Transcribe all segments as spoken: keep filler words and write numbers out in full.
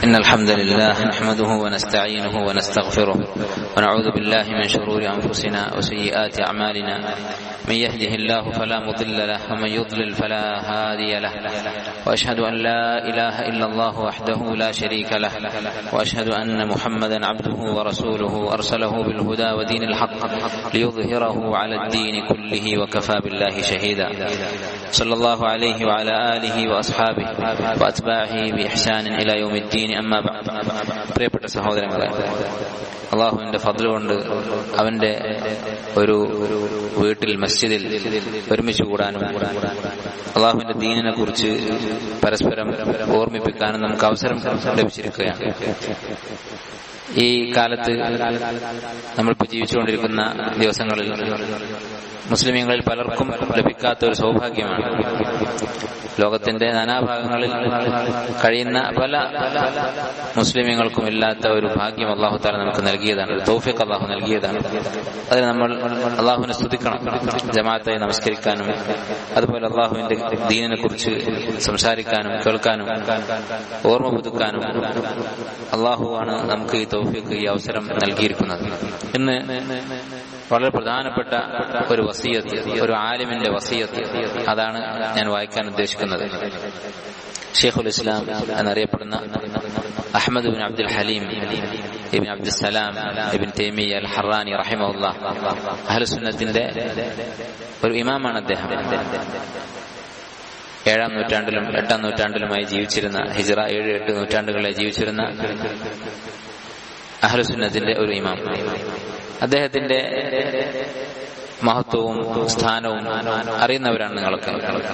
إن الحمد لله نحمده ونستعينه ونستغفره ونعوذ بالله من شرور أنفسنا وسيئات أعمالنا من يهده الله فلا مضل له ومن يضلل فلا هادي له وأشهد أن لا إله إلا الله وحده لا شريك له وأشهد أن محمدا عبده ورسوله أرسله بالهدى ودين الحق ليظهره على الدين كله وكفى بالله شهيدا صلى الله عليه وعلى آله وأصحابه وأتباعه بإحسان إلى يوم الدين. أما بعد. പ്രിയപ്പെട്ട സഹോദരങ്ങളെ, അള്ളാഹുവിന്റെ ഫദ്ല് കൊണ്ട് അവന്റെ ഒരു വീട്ടിൽ മസ്ജിദിൽ ഒരുമിച്ച് കൂടാനും അള്ളാഹുവിന്റെ ദീനിനെ കുറിച്ച് പരസ്പരം ഓർമ്മിപ്പിക്കാനും നമുക്ക് അവസരം ലഭിച്ചിരിക്കുകയാണ്. ഈ കാലത്ത് നമ്മളിപ്പോൾ ജീവിച്ചുകൊണ്ടിരിക്കുന്ന ദിവസങ്ങളിൽ മുസ്ലിമീങ്ങളിൽ പലർക്കും ലഭിക്കാത്ത ഒരു സൗഭാഗ്യമാണ്. ലോകത്തിന്റെ നാനാഭാഗങ്ങളിൽ കഴിയുന്ന പല മുസ്ലിമീങ്ങൾക്കും ഇല്ലാത്ത ഒരു ഭാഗ്യം അള്ളാഹു താല നമുക്ക് നൽകിയതാണ്, ഒരു തൗഫീഖ് അള്ളാഹു നൽകിയതാണ്. അതിന് നമ്മൾ അള്ളാഹുവിനെ സ്തുതിക്കണം, ജമാഅത്തായി നമസ്കരിക്കാനും അതുപോലെ അള്ളാഹുവിന്റെ ദീനിനെ കുറിച്ച് സംസാരിക്കാനും കേൾക്കാനും ഓർമ്മ പുതുക്കാനും അള്ളാഹുവാണ് നമുക്ക് ഈ തൗഫീഖ്, ഈ അവസരം നൽകിയിരിക്കുന്നത്. ഇന്ന് വളരെ പ്രധാനപ്പെട്ട ഒരു വസിയത്ത്, ഒരു ആലിമിന്റെ വസിയത്ത്, അതാണ് ഞാൻ വായിക്കാൻ ഉദ്ദേശിക്കുന്നത്. ഷെയ്ഖുൽ ഇസ്ലാം എന്നറിയപ്പെടുന്ന Ahmad bin Abdul Halim ibn Abdussalam ibn Taymiyya al Harrani റഹിമഹുല്ലാഹ് അഹ്ലുസുന്നത്തിന്റെ ഒരു ഇമാമാണ് അദ്ദേഹം. ഏഴാം നൂറ്റാണ്ടിലും എട്ടാം നൂറ്റാണ്ടിലുമായി ജീവിച്ചിരുന്ന, ഹിജ്റ ഏഴ് എട്ട് നൂറ്റാണ്ടുകളിലായി ജീവിച്ചിരുന്ന അഹ്ലുസുന്നത്തിന്റെ ഒരു ഇമാം. അദ്ദേഹത്തിന്റെ മഹത്വവും സ്ഥാനവും അറിയുന്നവരാണ് നിങ്ങളൊക്കെ.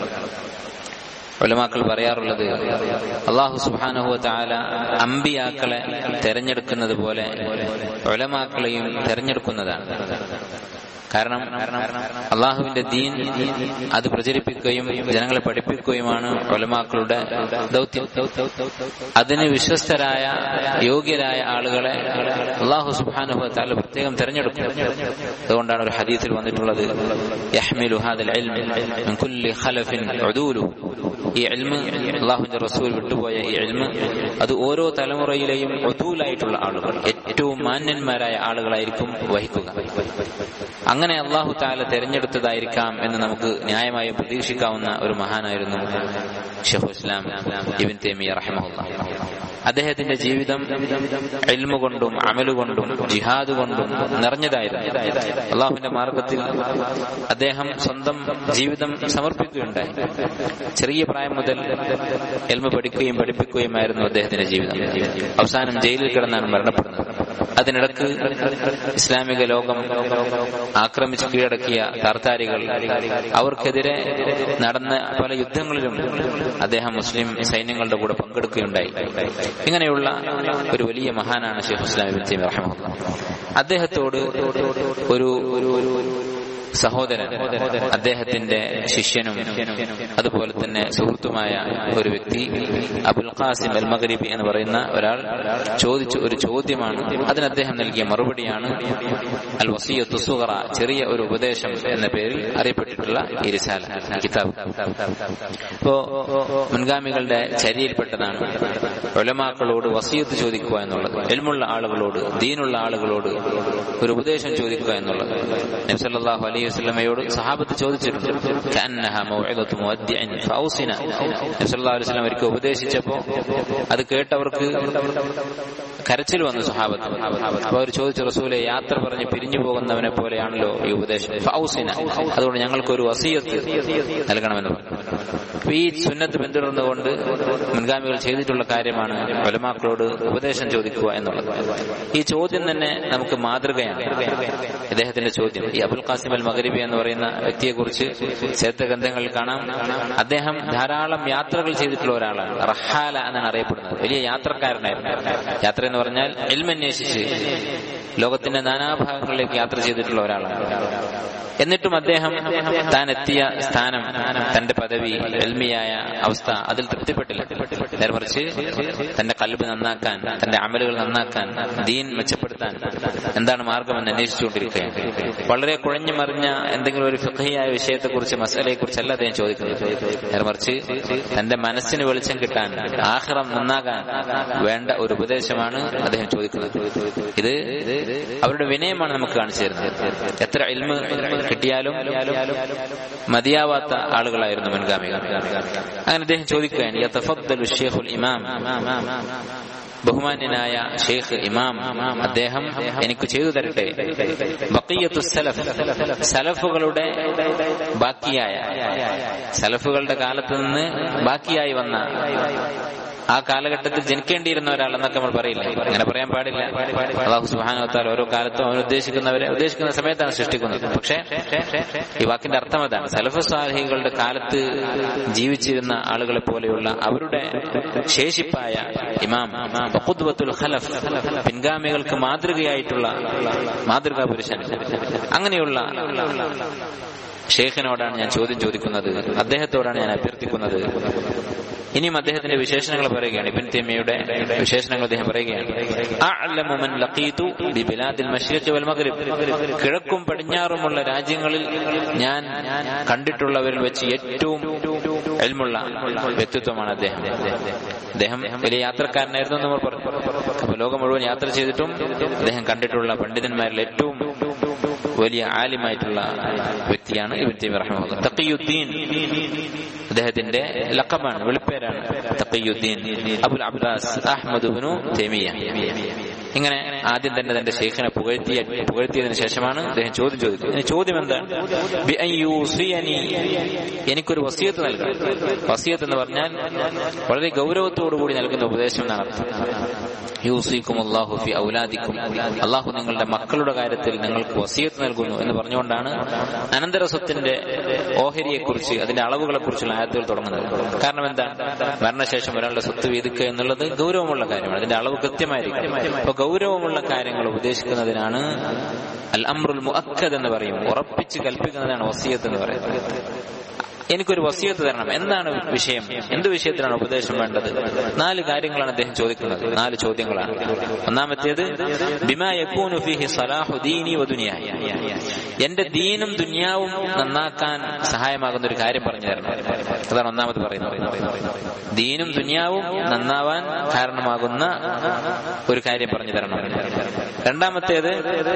ഉലമാക്കൾ പറയാറുള്ളത്, അല്ലാഹു സുബ്ഹാനഹു വ തആല അമ്പിയാക്കളെ തെരഞ്ഞെടുക്കുന്നത് പോലെ ഉലമാക്കളെയും തെരഞ്ഞെടുക്കുന്നതാണ്. കാരണം അള്ളാഹുവിന്റെ ദീൻ അത് പ്രചരിപ്പിക്കുകയും ജനങ്ങളെ പഠിപ്പിക്കുകയുമാണ് ഉലമാക്കളുടെ ദൗത്യം. അതിന് വിശ്വസ്തരായ യോഗ്യരായ ആളുകളെ അള്ളാഹു സുബ്ഹാനഹു വ തആല പ്രത്യേകം തെരഞ്ഞെടുക്കും. അതുകൊണ്ടാണ് ഒരു ഹദീസിൽ വന്നിട്ടുള്ളത്, യഹ്മിലു ഹാദൽ ഇൽമ മിൻ കുല്ലി ഖലഫിൻ ഉദൂലു. ഈ ഇൽമ്, അള്ളാഹുവിന്റെ റസൂൽ വിട്ടുപോയ ഈ ഇൽമ്, അത് ഓരോ തലമുറയിലെയും ഉദൂലായിട്ടുള്ള ആളുകൾ, ഏറ്റവും മാന്യന്മാരായ ആളുകളായിരിക്കും വഹിക്കുക. അങ്ങനെ അള്ളാഹു തആല തെരഞ്ഞെടുത്തതായിരിക്കാം എന്ന് നമുക്ക് ന്യായമായി പ്രതീക്ഷിക്കാവുന്ന ഒരു മഹാനായിരുന്നു ഷെയ്ഖുൽ ഇസ്ലാം ഇബ്ൻ തൈമിയ്യ റഹിമഹുല്ലാഹ്. അദ്ദേഹത്തിന്റെ ജീവിതം ഇൽമു കൊണ്ടും അമലു കൊണ്ടും ജിഹാദ് കൊണ്ടും നിറഞ്ഞതായിരുന്നു. അള്ളാഹുവിന്റെ മാർഗത്തിൽ അദ്ദേഹം സ്വന്തം ജീവിതം സമർപ്പിക്കുകയുണ്ടായി. ചെറിയ പ്രായം മുതൽ ഇൽമു പഠിക്കുകയും പഠിപ്പിക്കുകയുമായിരുന്നു അദ്ദേഹത്തിന്റെ ജീവിതം. അവസാനം ജയിലിൽ കിടന്നാണ് മരണപ്പെടുന്നത്. അതിനിടക്ക് ഇസ്ലാമിക ലോകം ആക്രമിച്ച് കീഴടക്കിയ താർത്താരികൾ, അവർക്കെതിരെ നടന്ന പല യുദ്ധങ്ങളിലും അദ്ദേഹം മുസ്ലിം സൈന്യങ്ങളുടെ കൂടെ പങ്കെടുക്കുകയുണ്ടായി. ഇങ്ങനെയുള്ള ഒരു വലിയ മഹാനാണ് ഷെയ്ഖുൽ ഇസ്ലാം ഇബ്നു തൈമിയ്യ റഹിമഹുല്ലാഹ്. അദ്ദേഹത്തോട് ഒരു സഹോദരൻ, അദ്ദേഹത്തിന്റെ ശിഷ്യനും അതുപോലെ തന്നെ സുഹൃത്തുമായ ഒരു വ്യക്തി, അബുൽ ഖാസിം അൽ മഗ്രിബി എന്ന് പറയുന്ന ഒരാൾ ചോദിച്ച ഒരു ചോദ്യമാണ്. അതിന് അദ്ദേഹം നൽകിയ മറുപടിയാണ് അൽ വസിയ്യത്തു സുഗ്റ, ചെറിയ ഒരു ഉപദേശം എന്ന പേരിൽ അറിയപ്പെട്ടിട്ടുള്ള ഈ റിസാല, കിതാബ്. ഇപ്പോ മുൻഗാമികളുടെ ചര്യയിൽപ്പെട്ടതാണ് ഉലമാക്കളോട് വസിയ്യത്ത് ചോദിക്കുക എന്നുള്ളത്, ഇൽമുള്ള ആളുകളോട്, ദീനുള്ള ആളുകളോട് ഒരു ഉപദേശം ചോദിക്കുക എന്നുള്ളത്. നബി സല്ലല്ലാഹു അലൈഹി വസല്ലമയോട് സഹാബത്ത് ചോദിച്ചിട്ടുണ്ട്, കഅന്നഹ മൗഇദത്തു മുവദ്ദിഇൻ ഫൗസിന. നബി സല്ലല്ലാഹു അലൈഹി വസല്ലം ഒരിക്കൽ ഉപദേശിച്ചപ്പോൾ അത് കേട്ടവർക്ക് കരച്ചിൽ വന്നു സഹാബത്ത്. അപ്പോൾ അവർ ചോദിച്ചു, റസൂലെ, യാത്ര പറഞ്ഞ് പിരിഞ്ഞു പോകുന്നവനെ പോലെയാണല്ലോ ഈ ഉപദേശം, ഫൗസിന, അതുകൊണ്ട് ഞങ്ങൾക്കൊരു വസിയത്ത് നൽകണമെന്ന് പറഞ്ഞു. ഈ സുന്നത്ത് പിന്തുടർന്നുകൊണ്ട് മുൻഗാമികൾ ചെയ്തിട്ടുള്ള കാര്യമാണ് ഉലമാക്കളോട് ഉപദേശം ചോദിക്കുക എന്നുള്ളത്. ഈ ചോദ്യം തന്നെ നമുക്ക് മാതൃകയാണ്. അദ്ദേഹത്തിന്റെ ചോദ്യം, ഈ അബുൽ ഖാസിം അൽ മഗ്രിബി എന്ന് പറയുന്ന വ്യക്തിയെ കുറിച്ച് ചരിത്ര ഗ്രന്ഥങ്ങളിൽ കാണാം. അദ്ദേഹം ധാരാളം യാത്രകൾ ചെയ്തിട്ടുള്ള ഒരാളാണ്. റഹാല എന്നാണ് അറിയപ്പെടുന്നത്. വലിയ യാത്രക്കാരനായിരുന്നു. യാത്ര എന്ന് പറഞ്ഞാൽ ഇൽമന്വേഷിച്ച് ലോകത്തിന്റെ നാനാഭാഗങ്ങളിലേക്ക് യാത്ര ചെയ്തിട്ടുള്ള ഒരാളാണ്. എന്നിട്ടും അദ്ദേഹം താൻ എത്തിയ സ്ഥാനം, തന്റെ പദവി, എൽമിയായ അവസ്ഥ, അതിൽ തൃപ്തിപ്പെട്ടില്ല. നേരെ മറിച്ച് തന്റെ ഖൽബ് നന്നാക്കാൻ, തന്റെ അമലുകൾ നന്നാക്കാൻ, ദീൻ മെച്ചപ്പെടുത്താൻ എന്താണ് മാർഗമെന്ന് അന്വേഷിച്ചുകൊണ്ടിരിക്കുകയാണ്. വളരെ കുഴഞ്ഞു മറിഞ്ഞ പറഞ്ഞ എന്തെങ്കിലും ഒരു ഫിഖഹിയായ വിഷയത്തെ കുറിച്ച് മസലയെ കുറിച്ചല്ല അദ്ദേഹം ചോദിക്കുന്നത്. നേരെ മറിച്ച് തന്റെ മനസ്സിന് വെളിച്ചം കിട്ടാൻ, ആഖിറം നന്നാകാൻ വേണ്ട ഒരു ഉപദേശമാണ് അദ്ദേഹം ചോദിക്കുന്നത്. ഇത് അവരുടെ വിനയമാണ് നമുക്ക് കാണിച്ചു തരുന്നത്. എത്ര ഇൽമ് കിട്ടിയാലും മതിയാവാത്ത ആളുകളായിരുന്നു മുൻഗാമികൾ. അങ്ങനെ അദ്ദേഹം ചോദിക്കുകയാണ്, യതഫദ്ദലു ശൈഖുൽ ഇമാം, ബഹുമാന്യനായ ഷെയ്ഖ് ഇമാം അദ്ദേഹം എനിക്ക് ചെയ്തു തരട്ടെ, ബഖിയത്തു സലഫ്, സലഫുകളുടെ ബാക്കിയായ, സലഫുകളുടെ കാലത്ത് നിന്ന് ബാക്കിയായി വന്ന, ആ കാലഘട്ടത്തിൽ ജനിക്കേണ്ടിയിരുന്ന ഒരാളെന്നൊക്കെ നമ്മൾ പറയില്ല. അങ്ങനെ പറയാൻ പാടില്ല. അല്ലാഹു സുബ്ഹാനഹു വ തആല ഓരോ കാലത്തും അവൻ ഉദ്ദേശിക്കുന്നവരെ ഉദ്ദേശിക്കുന്ന സമയത്താണ് സൃഷ്ടിക്കുന്നത്. പക്ഷേ ഈ വാക്കിന്റെ അർത്ഥം അതാണ്. സലഫ് സ്വാലിഹീങ്ങളുടെ കാലത്ത് ജീവിച്ചിരുന്ന ആളുകളെ പോലെയുള്ള അവരുടെ ശേഷിപ്പായ ഇമാം, ഖുദ്വത്തുൽ ഖലഫ്, പിൻഗാമികൾക്ക് മാതൃകയായിട്ടുള്ള മാതൃകാ പുരുഷൻ, അങ്ങനെയുള്ള ഷെയ്ഖിനോടാണ് ഞാൻ ചോദ്യം ചോദിക്കുന്നത്, അദ്ദേഹത്തോടാണ് ഞാൻ അഭ്യർത്ഥിക്കുന്നത്. ഇനിയും അദ്ദേഹത്തിന്റെ വിശേഷണങ്ങൾ പറയുകയാണ്. ഇബ്നു തൈമിയ്യയുടെ വിശേഷണങ്ങൾ അദ്ദേഹം പറയുകയാണ്, അഅലമു മൻ ലഖീതു ബിബിലാദിൽ മശ്രിഖ് വൽ മഗ്രിബ്, കിഴക്കും പടിഞ്ഞാറുമുള്ള രാജ്യങ്ങളിൽ ഞാൻ കണ്ടിട്ടുള്ളവരിൽ വെച്ച് ഏറ്റവും ഇൽമുള്ള വ്യക്തിത്വമാണ് അദ്ദേഹം. അദ്ദേഹം വലിയ യാത്രക്കാരനായിരുന്നു എന്ന് നമ്മൾ പറഞ്ഞു. അപ്പൊ ലോകം മുഴുവൻ യാത്ര ചെയ്തിട്ടും അദ്ദേഹം കണ്ടിട്ടുള്ള പണ്ഡിതന്മാരിൽ ഏറ്റവും വലിയ ആലിമായിട്ടുള്ള വ്യക്തിയാണ് ഇബ്നു തൈമിയ്യ റഹിമഹുല്ലാഹ്. തഖിയുദ്ദീൻ അദ്ദേഹത്തിന്റെ ലഖബാണ്, വെളിപ്പേരാണ് Taqiuddin Abul Abbas Ahmad ibn Taymiyya. ഇങ്ങനെ ആദ്യം തന്നെ തന്റെ ശൈഖിനെ പുകഴ്ത്തിയ പുകഴ്ത്തിയതിനു ശേഷമാണ് അദ്ദേഹം ചോദ്യം ചോദിക്കുന്നത്. ചോദ്യം എന്താണ്? ബി അൻ യൂസിയനി, എനിക്കൊരു വസിയത്ത് നൽകണം. വസിയത്ത് എന്ന് പറഞ്ഞാൽ വളരെ ഗൗരവത്തോടു കൂടി നൽകുന്ന ഉപദേശം എന്നാണ് അർത്ഥം. യൂസിക്കുമുല്ലാഹു ഫി ഔലാദിക്കും, അള്ളാഹു നിങ്ങളുടെ മക്കളുടെ കാര്യത്തിൽ നിങ്ങൾക്ക് വസിയത്ത് നൽകുന്നു എന്ന് പറഞ്ഞുകൊണ്ടാണ് അനന്തര സ്വത്തിന്റെ ഓഹരിയെക്കുറിച്ച്, അതിന്റെ അളവുകളെ കുറിച്ചുള്ള ആയത്തുകൾ തുടങ്ങുന്നത്. കാരണം എന്താണ്? മരണശേഷം ഒരാളുടെ സ്വത്ത് വീതിക്കുക എന്നുള്ളത് ഗൗരവമുള്ള കാര്യമാണ്. അതിന്റെ അളവ് കൃത്യമായിരിക്കും. അപ്പൊ ഗൗരവമുള്ള കാര്യങ്ങൾ ഉപദേശിക്കുന്നതിനാണ് അൽ അംറുൽ മുഅക്കദ് എന്ന് പറയും, ഉറപ്പിച്ച് കൽപ്പിക്കുന്നതാണ് വസിയത്ത് എന്ന് പറയുന്നത്. എനിക്കൊരു വസിയത്ത് തരണം. എന്താണ് വിഷയം? എന്ത് വിഷയത്തിലാണ് ഉപദേശം വേണ്ടത്? നാല് കാര്യങ്ങളാണ് അദ്ദേഹം ചോദിക്കുന്നത്. നാല് ചോദ്യങ്ങളാണ്. ഒന്നാമത്തേത്, ബിമാ യകൂനു ഫീഹി സലാഹു ദീനി വ ദുനിയായി, എന്റെ ദീനും ദുനിയാവും നന്നാക്കാൻ സഹായമാകുന്ന ഒരു കാര്യം പറഞ്ഞു തരണം. അതാണ് ഒന്നാമത് പറയുന്നത്. ദീനും ദുനിയാവും നന്നാവാൻ കാരണമാകുന്ന ഒരു കാര്യം പറഞ്ഞു തരണം. രണ്ടാമത്തേത്,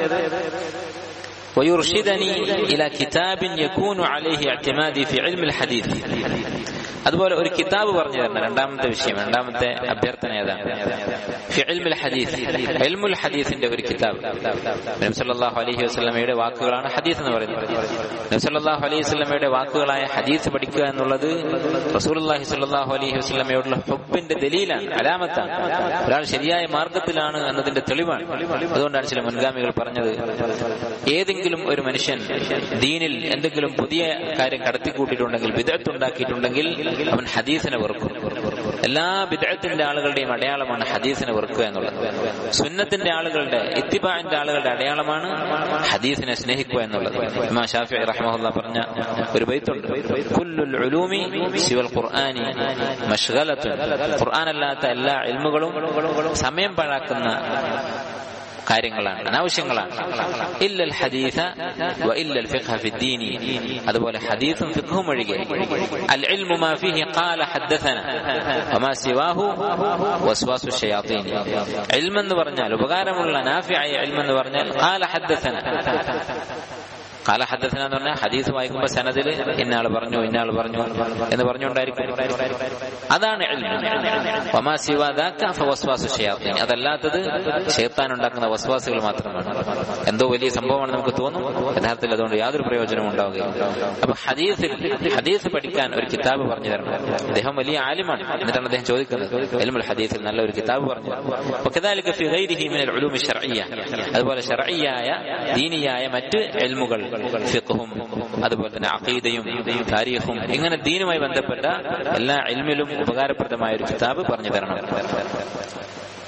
ويرشدني إلى كتاب يكون عليه اعتمادي في علم الحديث, അതുപോലെ ഒരു കിതാബ് പറഞ്ഞു തരണം. രണ്ടാമത്തെ വിഷയം, രണ്ടാമത്തെ അഭ്യർത്ഥന ഏതാണ്? ഫി ഇൽമുൽ ഹദീസ്, ഇൽമുൽ ഹദീസിന്റെ ഒരു കിതാബ്. നബി സല്ലല്ലാഹു അലൈഹി വസല്ലമയുടെ വാക്കുകളാണ് ഹദീസ് എന്ന് പറയുന്നത്. നബി സല്ലല്ലാഹു അലൈഹി വസല്ലമയുടെ വാക്കുകളായ ഹദീസ് പഠിക്കുക എന്നുള്ളത് റസൂലുള്ളാഹി സല്ലല്ലാഹു അലൈഹി വസല്ലമയോടുള്ള ഹുബ്ബിന്റെ ദലീലാണ്, അലാമത്താണ്. ഒരാൾ ശരിയായ മാർഗത്തിലാണ് എന്നതിന്റെ തെളിവാണ്. അതുകൊണ്ടാണ് ചില മുൻഗാമികൾ പറഞ്ഞത്, ഏതെങ്കിലും ഒരു മനുഷ്യൻ ദീനിൽ എന്തെങ്കിലും പുതിയ കാര്യം കടത്തിക്കൂട്ടിയിട്ടുണ്ടെങ്കിൽ, ബിദ്അത്ത് ഉണ്ടാക്കിയിട്ടുണ്ടെങ്കിൽ അവൻ ഹദീസിനെ വെറുക്കും. എല്ലാ ബിദ്അത്തിന്റെ ആളുകളുടെയും അടയാളമാണ് ഹദീസിനെ വെറുക്കുക എന്നുള്ളത്. സുന്നത്തിന്റെ ആളുകളുടെ, ഇത്തിബാഇന്റെ ആളുകളുടെ അടയാളമാണ് ഹദീസിനെ സ്നേഹിക്കുക എന്നുള്ളത്. ഇമാം ശാഫിഈ റഹിമഹുല്ലാഹ് പറഞ്ഞ ഒരു ബൈത്തുണ്ട്, കുല്ലുൽ ഉലൂമി സിവൽ ഖുർആനി മശ്ഗലത്തുൻ, ഖുർആൻ അല്ലാത്ത എല്ലാ ഇൽമുകളും സമയം പാഴാക്കുന്ന കാര്യങ്ങളാണ്, അനാവശ്യങ്ങളാണ്. ഇല്ലൽ ഹദീസ വ ഇല്ലൽ ഫിഖ്ഹ ഫിദ്ദീനി, അതുപോലെ ഹദീസും ഫിഖ്ഹും ഒഴികെ. അൽ ഇൽമു മാ ഫീഹി ഖാല ഹദ്ദസന വമാ സിവാഹു വസ്വാസു ശയാത്തീൻ. ഇൽമ് എന്ന് പറഞ്ഞാൽ, ഉപകാരമുള്ള നാഫിയായ ഇൽമ് എന്ന് പറഞ്ഞാൽ ഖാല ഹദ്ദസന. ഖാല ഹദ്ദസന എന്ന് പറഞ്ഞാൽ ഹദീസ് വായിക്കുമ്പോൾ സനദിൽ ഇന്നയാൾ പറഞ്ഞു ഇന്നയാൾ പറഞ്ഞു എന്ന് പറഞ്ഞുകൊണ്ടായിരിക്കും. അതാണ് ഇൽമ്. വമാ സിവാ ദാക ഫവസ്വാസു ശയാത്തീൻ, അതല്ലാത്തത് ശൈത്താൻ ഉണ്ടാക്കുന്ന വസ്വാസുകൾ മാത്രമാണ്. എന്തോ വലിയ സംഭവമാണ് നമുക്ക് തോന്നും, യഥാർത്ഥത്തിൽ അതുകൊണ്ട് യാതൊരു പ്രയോജനവും ഉണ്ടാവുകയില്ല. അപ്പൊ ഹദീസിൽ ഹദീസ് പഠിക്കാൻ ഒരു കിതാബ് പറഞ്ഞു തരണം. അദ്ദേഹം വലിയ ആലിമാണ്, എന്നിട്ടാണ് അദ്ദേഹം ചോദിക്കുന്നത് ഇൽമുൽ ഹദീസിൽ നല്ല ഒരു കിതാബ് പറഞ്ഞു. വകദാലിക ഫി ഗൈരിഹി മിനൽ ഉലൂമി ശർഇയ്യ, അതുപോലെ ശർഇയ്യായ ദീനിയായ മറ്റ് ഇൽമുകൾ, ഫിഖ്ഹും അതുപോലെ തന്നെ അഖീദയും താരീഖും, ഇങ്ങനെ ദീനുമായി ബന്ധപ്പെട്ട എല്ലാ ഇൽമിലും ഉപകാരപ്രദമായ ഒരു കിതാബ് പറഞ്ഞു തരണം.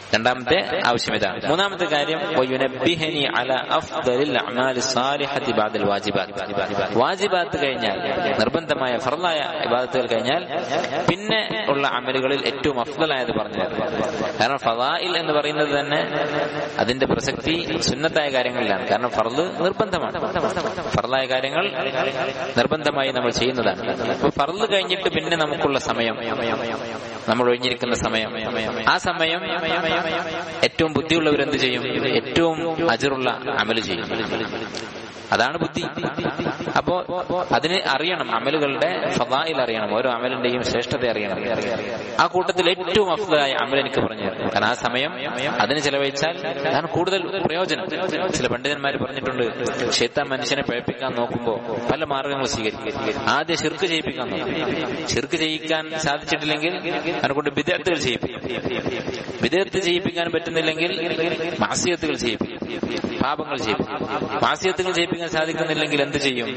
രണ്ടാമത്തെ ആവശ്യം ഇതാണ്. മൂന്നാമത്തെ കാര്യം വയുനബ്ബിഹനി അലാ അഫ്ദലിൽ അഅമാലി സ്വാലിഹത്തി ബഅദൽ വാജിബാത്ത്. വാജിബാത്ത് കഴിഞ്ഞാൽ, നിർബന്ധമായ ഫർളായ ഇബാദത്തുകൾ കഴിഞ്ഞാൽ പിന്നെ ഉള്ള അമലുകളിൽ ഏറ്റവും അഫ്ദലായത് പറഞ്ഞു തരണം. കാരണം ഫളാഇൽ എന്ന് പറയുന്നത് തന്നെ അതിന്റെ പ്രസക്തി സുന്നത്തായ കാര്യങ്ങളിലാണ്. കാരണം ഫർള് നിർബന്ധമാണ്. ഫർളായ കാര്യങ്ങൾ നിർബന്ധമായി നമ്മൾ ചെയ്യുന്നതാണ്. അപ്പൊ ഫർള് കഴിഞ്ഞിട്ട് പിന്നെ നമുക്കുള്ള സമയം, നമ്മൾ ഒഴിഞ്ഞിരിക്കുന്ന സമയം, ആ സമയം ഏറ്റവും ബുദ്ധിയുള്ളവരെന്ത് ചെയ്യും? ഏറ്റവും അജ്റുള്ള അമല് ചെയ്യും. അതാണ് ബുദ്ധി. അപ്പോ അതിന് അറിയണം, അമലുകളുടെ ഫളാഇൽ അറിയണം, ഓരോ അമലിന്റെയും ശ്രേഷ്ഠത അറിയണം. ആ കൂട്ടത്തിൽ ഏറ്റവും അഫ്ളലായ അമൽ എനിക്ക് പറഞ്ഞു തരണം. കാരണം ആ സമയം അതിന് ചെലവഴിച്ചാൽ അതാണ് കൂടുതൽ പ്രയോജനം. ചില പണ്ഡിതന്മാർ പറഞ്ഞിട്ടുണ്ട്, ശൈത്താൻ മനുഷ്യനെ പഴപ്പിക്കാൻ നോക്കുമ്പോ പല മാർഗങ്ങൾ സ്വീകരിക്കും. ആദ്യം ശിർക്ക് ചെയ്യിപ്പിക്കാൻ നോക്കും. ശിർക്ക് ചെയ്യിക്കാൻ സാധിച്ചിട്ടില്ലെങ്കിൽ അതിനെക്കൊണ്ട് ബിദ്അത്തുകൾ ചെയ്യിപ്പിക്കും. ബിദ്അത്ത് ചെയ്യിപ്പിക്കാൻ പറ്റുന്നില്ലെങ്കിൽ മാസിയത്തുകൾ ചെയ്യിപ്പിക്കും, പാപങ്ങൾ ചെയ്യിപ്പിക്കും. മാസിയത്തുകൾ ചെയ്യിപ്പിക്കാൻ സാധിക്കുന്നില്ലെങ്കിൽ എന്ത് ചെയ്യും?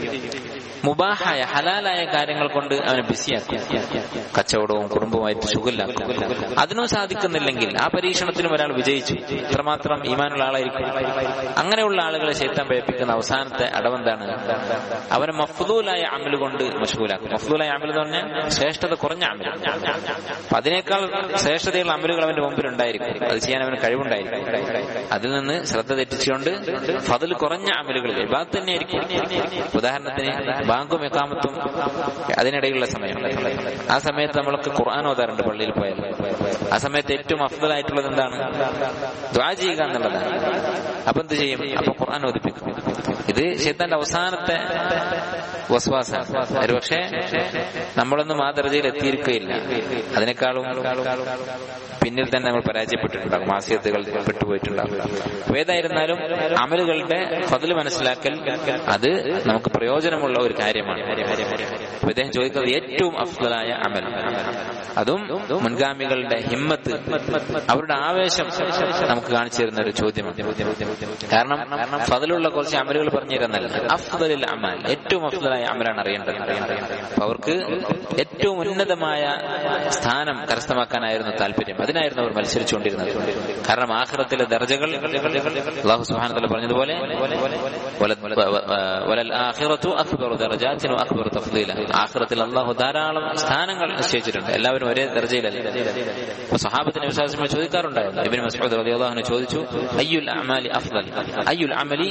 മുബാഹായ ഹലാലായ കാര്യങ്ങൾ കൊണ്ട് അവനെ ബിസിയാക്കും. കച്ചവടവും കുടുംബവുമായിട്ട് ശുഗലാക്കും. അതിനും സാധിക്കുന്നില്ലെങ്കിൽ ആ പരീക്ഷണത്തിലും ഒരാൾ വിജയിച്ചു. ഇത്രമാത്രം ഈമാനുള്ള ആളായിരിക്കും. അങ്ങനെയുള്ള ആളുകളെ ശൈത്താൻ പഴപ്പിക്കുന്ന അവസാനത്തെ അടവെന്താണ്? അവനെ മഫ്ദൂലായ അമല് കൊണ്ട് മശ്ഗൂലാക്കും. മഫ്ദൂലായ അമൽ എന്ന് പറഞ്ഞാൽ ശ്രേഷ്ഠത കുറഞ്ഞ അമൽ. അതിനേക്കാൾ ശ്രേഷ്ഠതയുള്ള അമലുകൾ അവന്റെ മുമ്പിൽ ഉണ്ടായിരിക്കും. അത് ചെയ്യാൻ അവന് കഴിവുണ്ടായിരിക്കും. അതിൽ നിന്ന് ശ്രദ്ധ തെറ്റിച്ചുകൊണ്ട് ഫضل കുറഞ്ഞ അമലുകൾ ഇബാദത്ത് തന്നെയായിരിക്കും. ഉദാഹരണത്തിന് ബാങ്കും ഇഖാമത്തും അതിനിടയിലുള്ള സമയം, ആ സമയത്ത് നമ്മൾക്ക് ഖുർആൻ ഓതാറുണ്ട് പള്ളിയിൽ പോയാൽ. ആ സമയത്ത് ഏറ്റവും അഫ്ദലായിട്ടുള്ളത് എന്താണ്? ദുആ ചെയ്യുക എന്നുള്ളതാണ്. അപ്പൊ എന്ത് ചെയ്യും? അപ്പൊ ഖുർആൻ ഓതിപ്പിക്കും. ഇത് ശൈത്താന്റെ അവസാനത്തെ വസ്വാസാണ്. ഒരുപക്ഷെ നമ്മളൊന്നും ആ ദർജയിൽ എത്തിയിരിക്കുകയില്ല. അതിനേക്കാളും പിന്നിൽ തന്നെ നമ്മൾ പരാജയപ്പെട്ടിട്ടുണ്ടാകും, മാസിയത്തുകൾ പെട്ടുപോയിട്ടുണ്ടാകും. ഏതായിരുന്നാലും അമലുകളുടെ ഫضل മനസ്സിലാക്കൽ അത് നമുക്ക് പ്രയോജനമുള്ള ഒരു കാര്യമാണ്. അദ്ദേഹം ചോദിക്കുന്നത് ഏറ്റവും അഫ്ളലായ അമൽ, അതും മുൻഗാമികളുടെ ഹിമ്മത്ത്, അവരുടെ ആവേശം നമുക്ക് കാണിച്ചു തരുന്ന ഒരു ചോദ്യമാണ്. കാരണം ഫضലുള്ള കുറച്ച് അമലുകൾ പറഞ്ഞു തരുന്നല്ല, അഫ്ളലുൽ അമൽ, ഏറ്റവും അഫ്ളലായ അമലാണ് അറിയേണ്ടത്. അവർക്ക് ഏറ്റവും ഉന്നതമായ സ്ഥാനം കരസ്ഥമാക്കാനായിരുന്നു താല്പര്യം. അതിനായിരുന്നു അവർ മത്സരിച്ചുകൊണ്ടിരുന്നത്. കാരണം ആഖിറത്തിലെ ദർജകൾ അല്ലാഹു സുബ്ഹാനഹു വ തആല പറഞ്ഞതുപോലെ വലൽ ആഖിറതു അക്ബറു ദറജാതിൻ വഅക്ബറു തഫ്ളീല, ആഖിറത്തിൽ അല്ലാഹു ധാരാളം സ്ഥാനങ്ങൾ നിശ്ചയിച്ചിട്ടുണ്ട്. എല്ലാവരും ഒരേ ദർജയിലല്ല. അപ്പോൾ സ്വഹാബത്തിനെ വിശ്വാസികൾ ചോദിക്കാറുണ്ടായിരുന്നു. ഇബ്നു മസ്ഊദ് റളിയല്ലാഹു അൻഹു ചോദിച്ചു, അയ്യുൽ അഅമാലി അഫ്ളൽ, അയ്യുൽ അമലി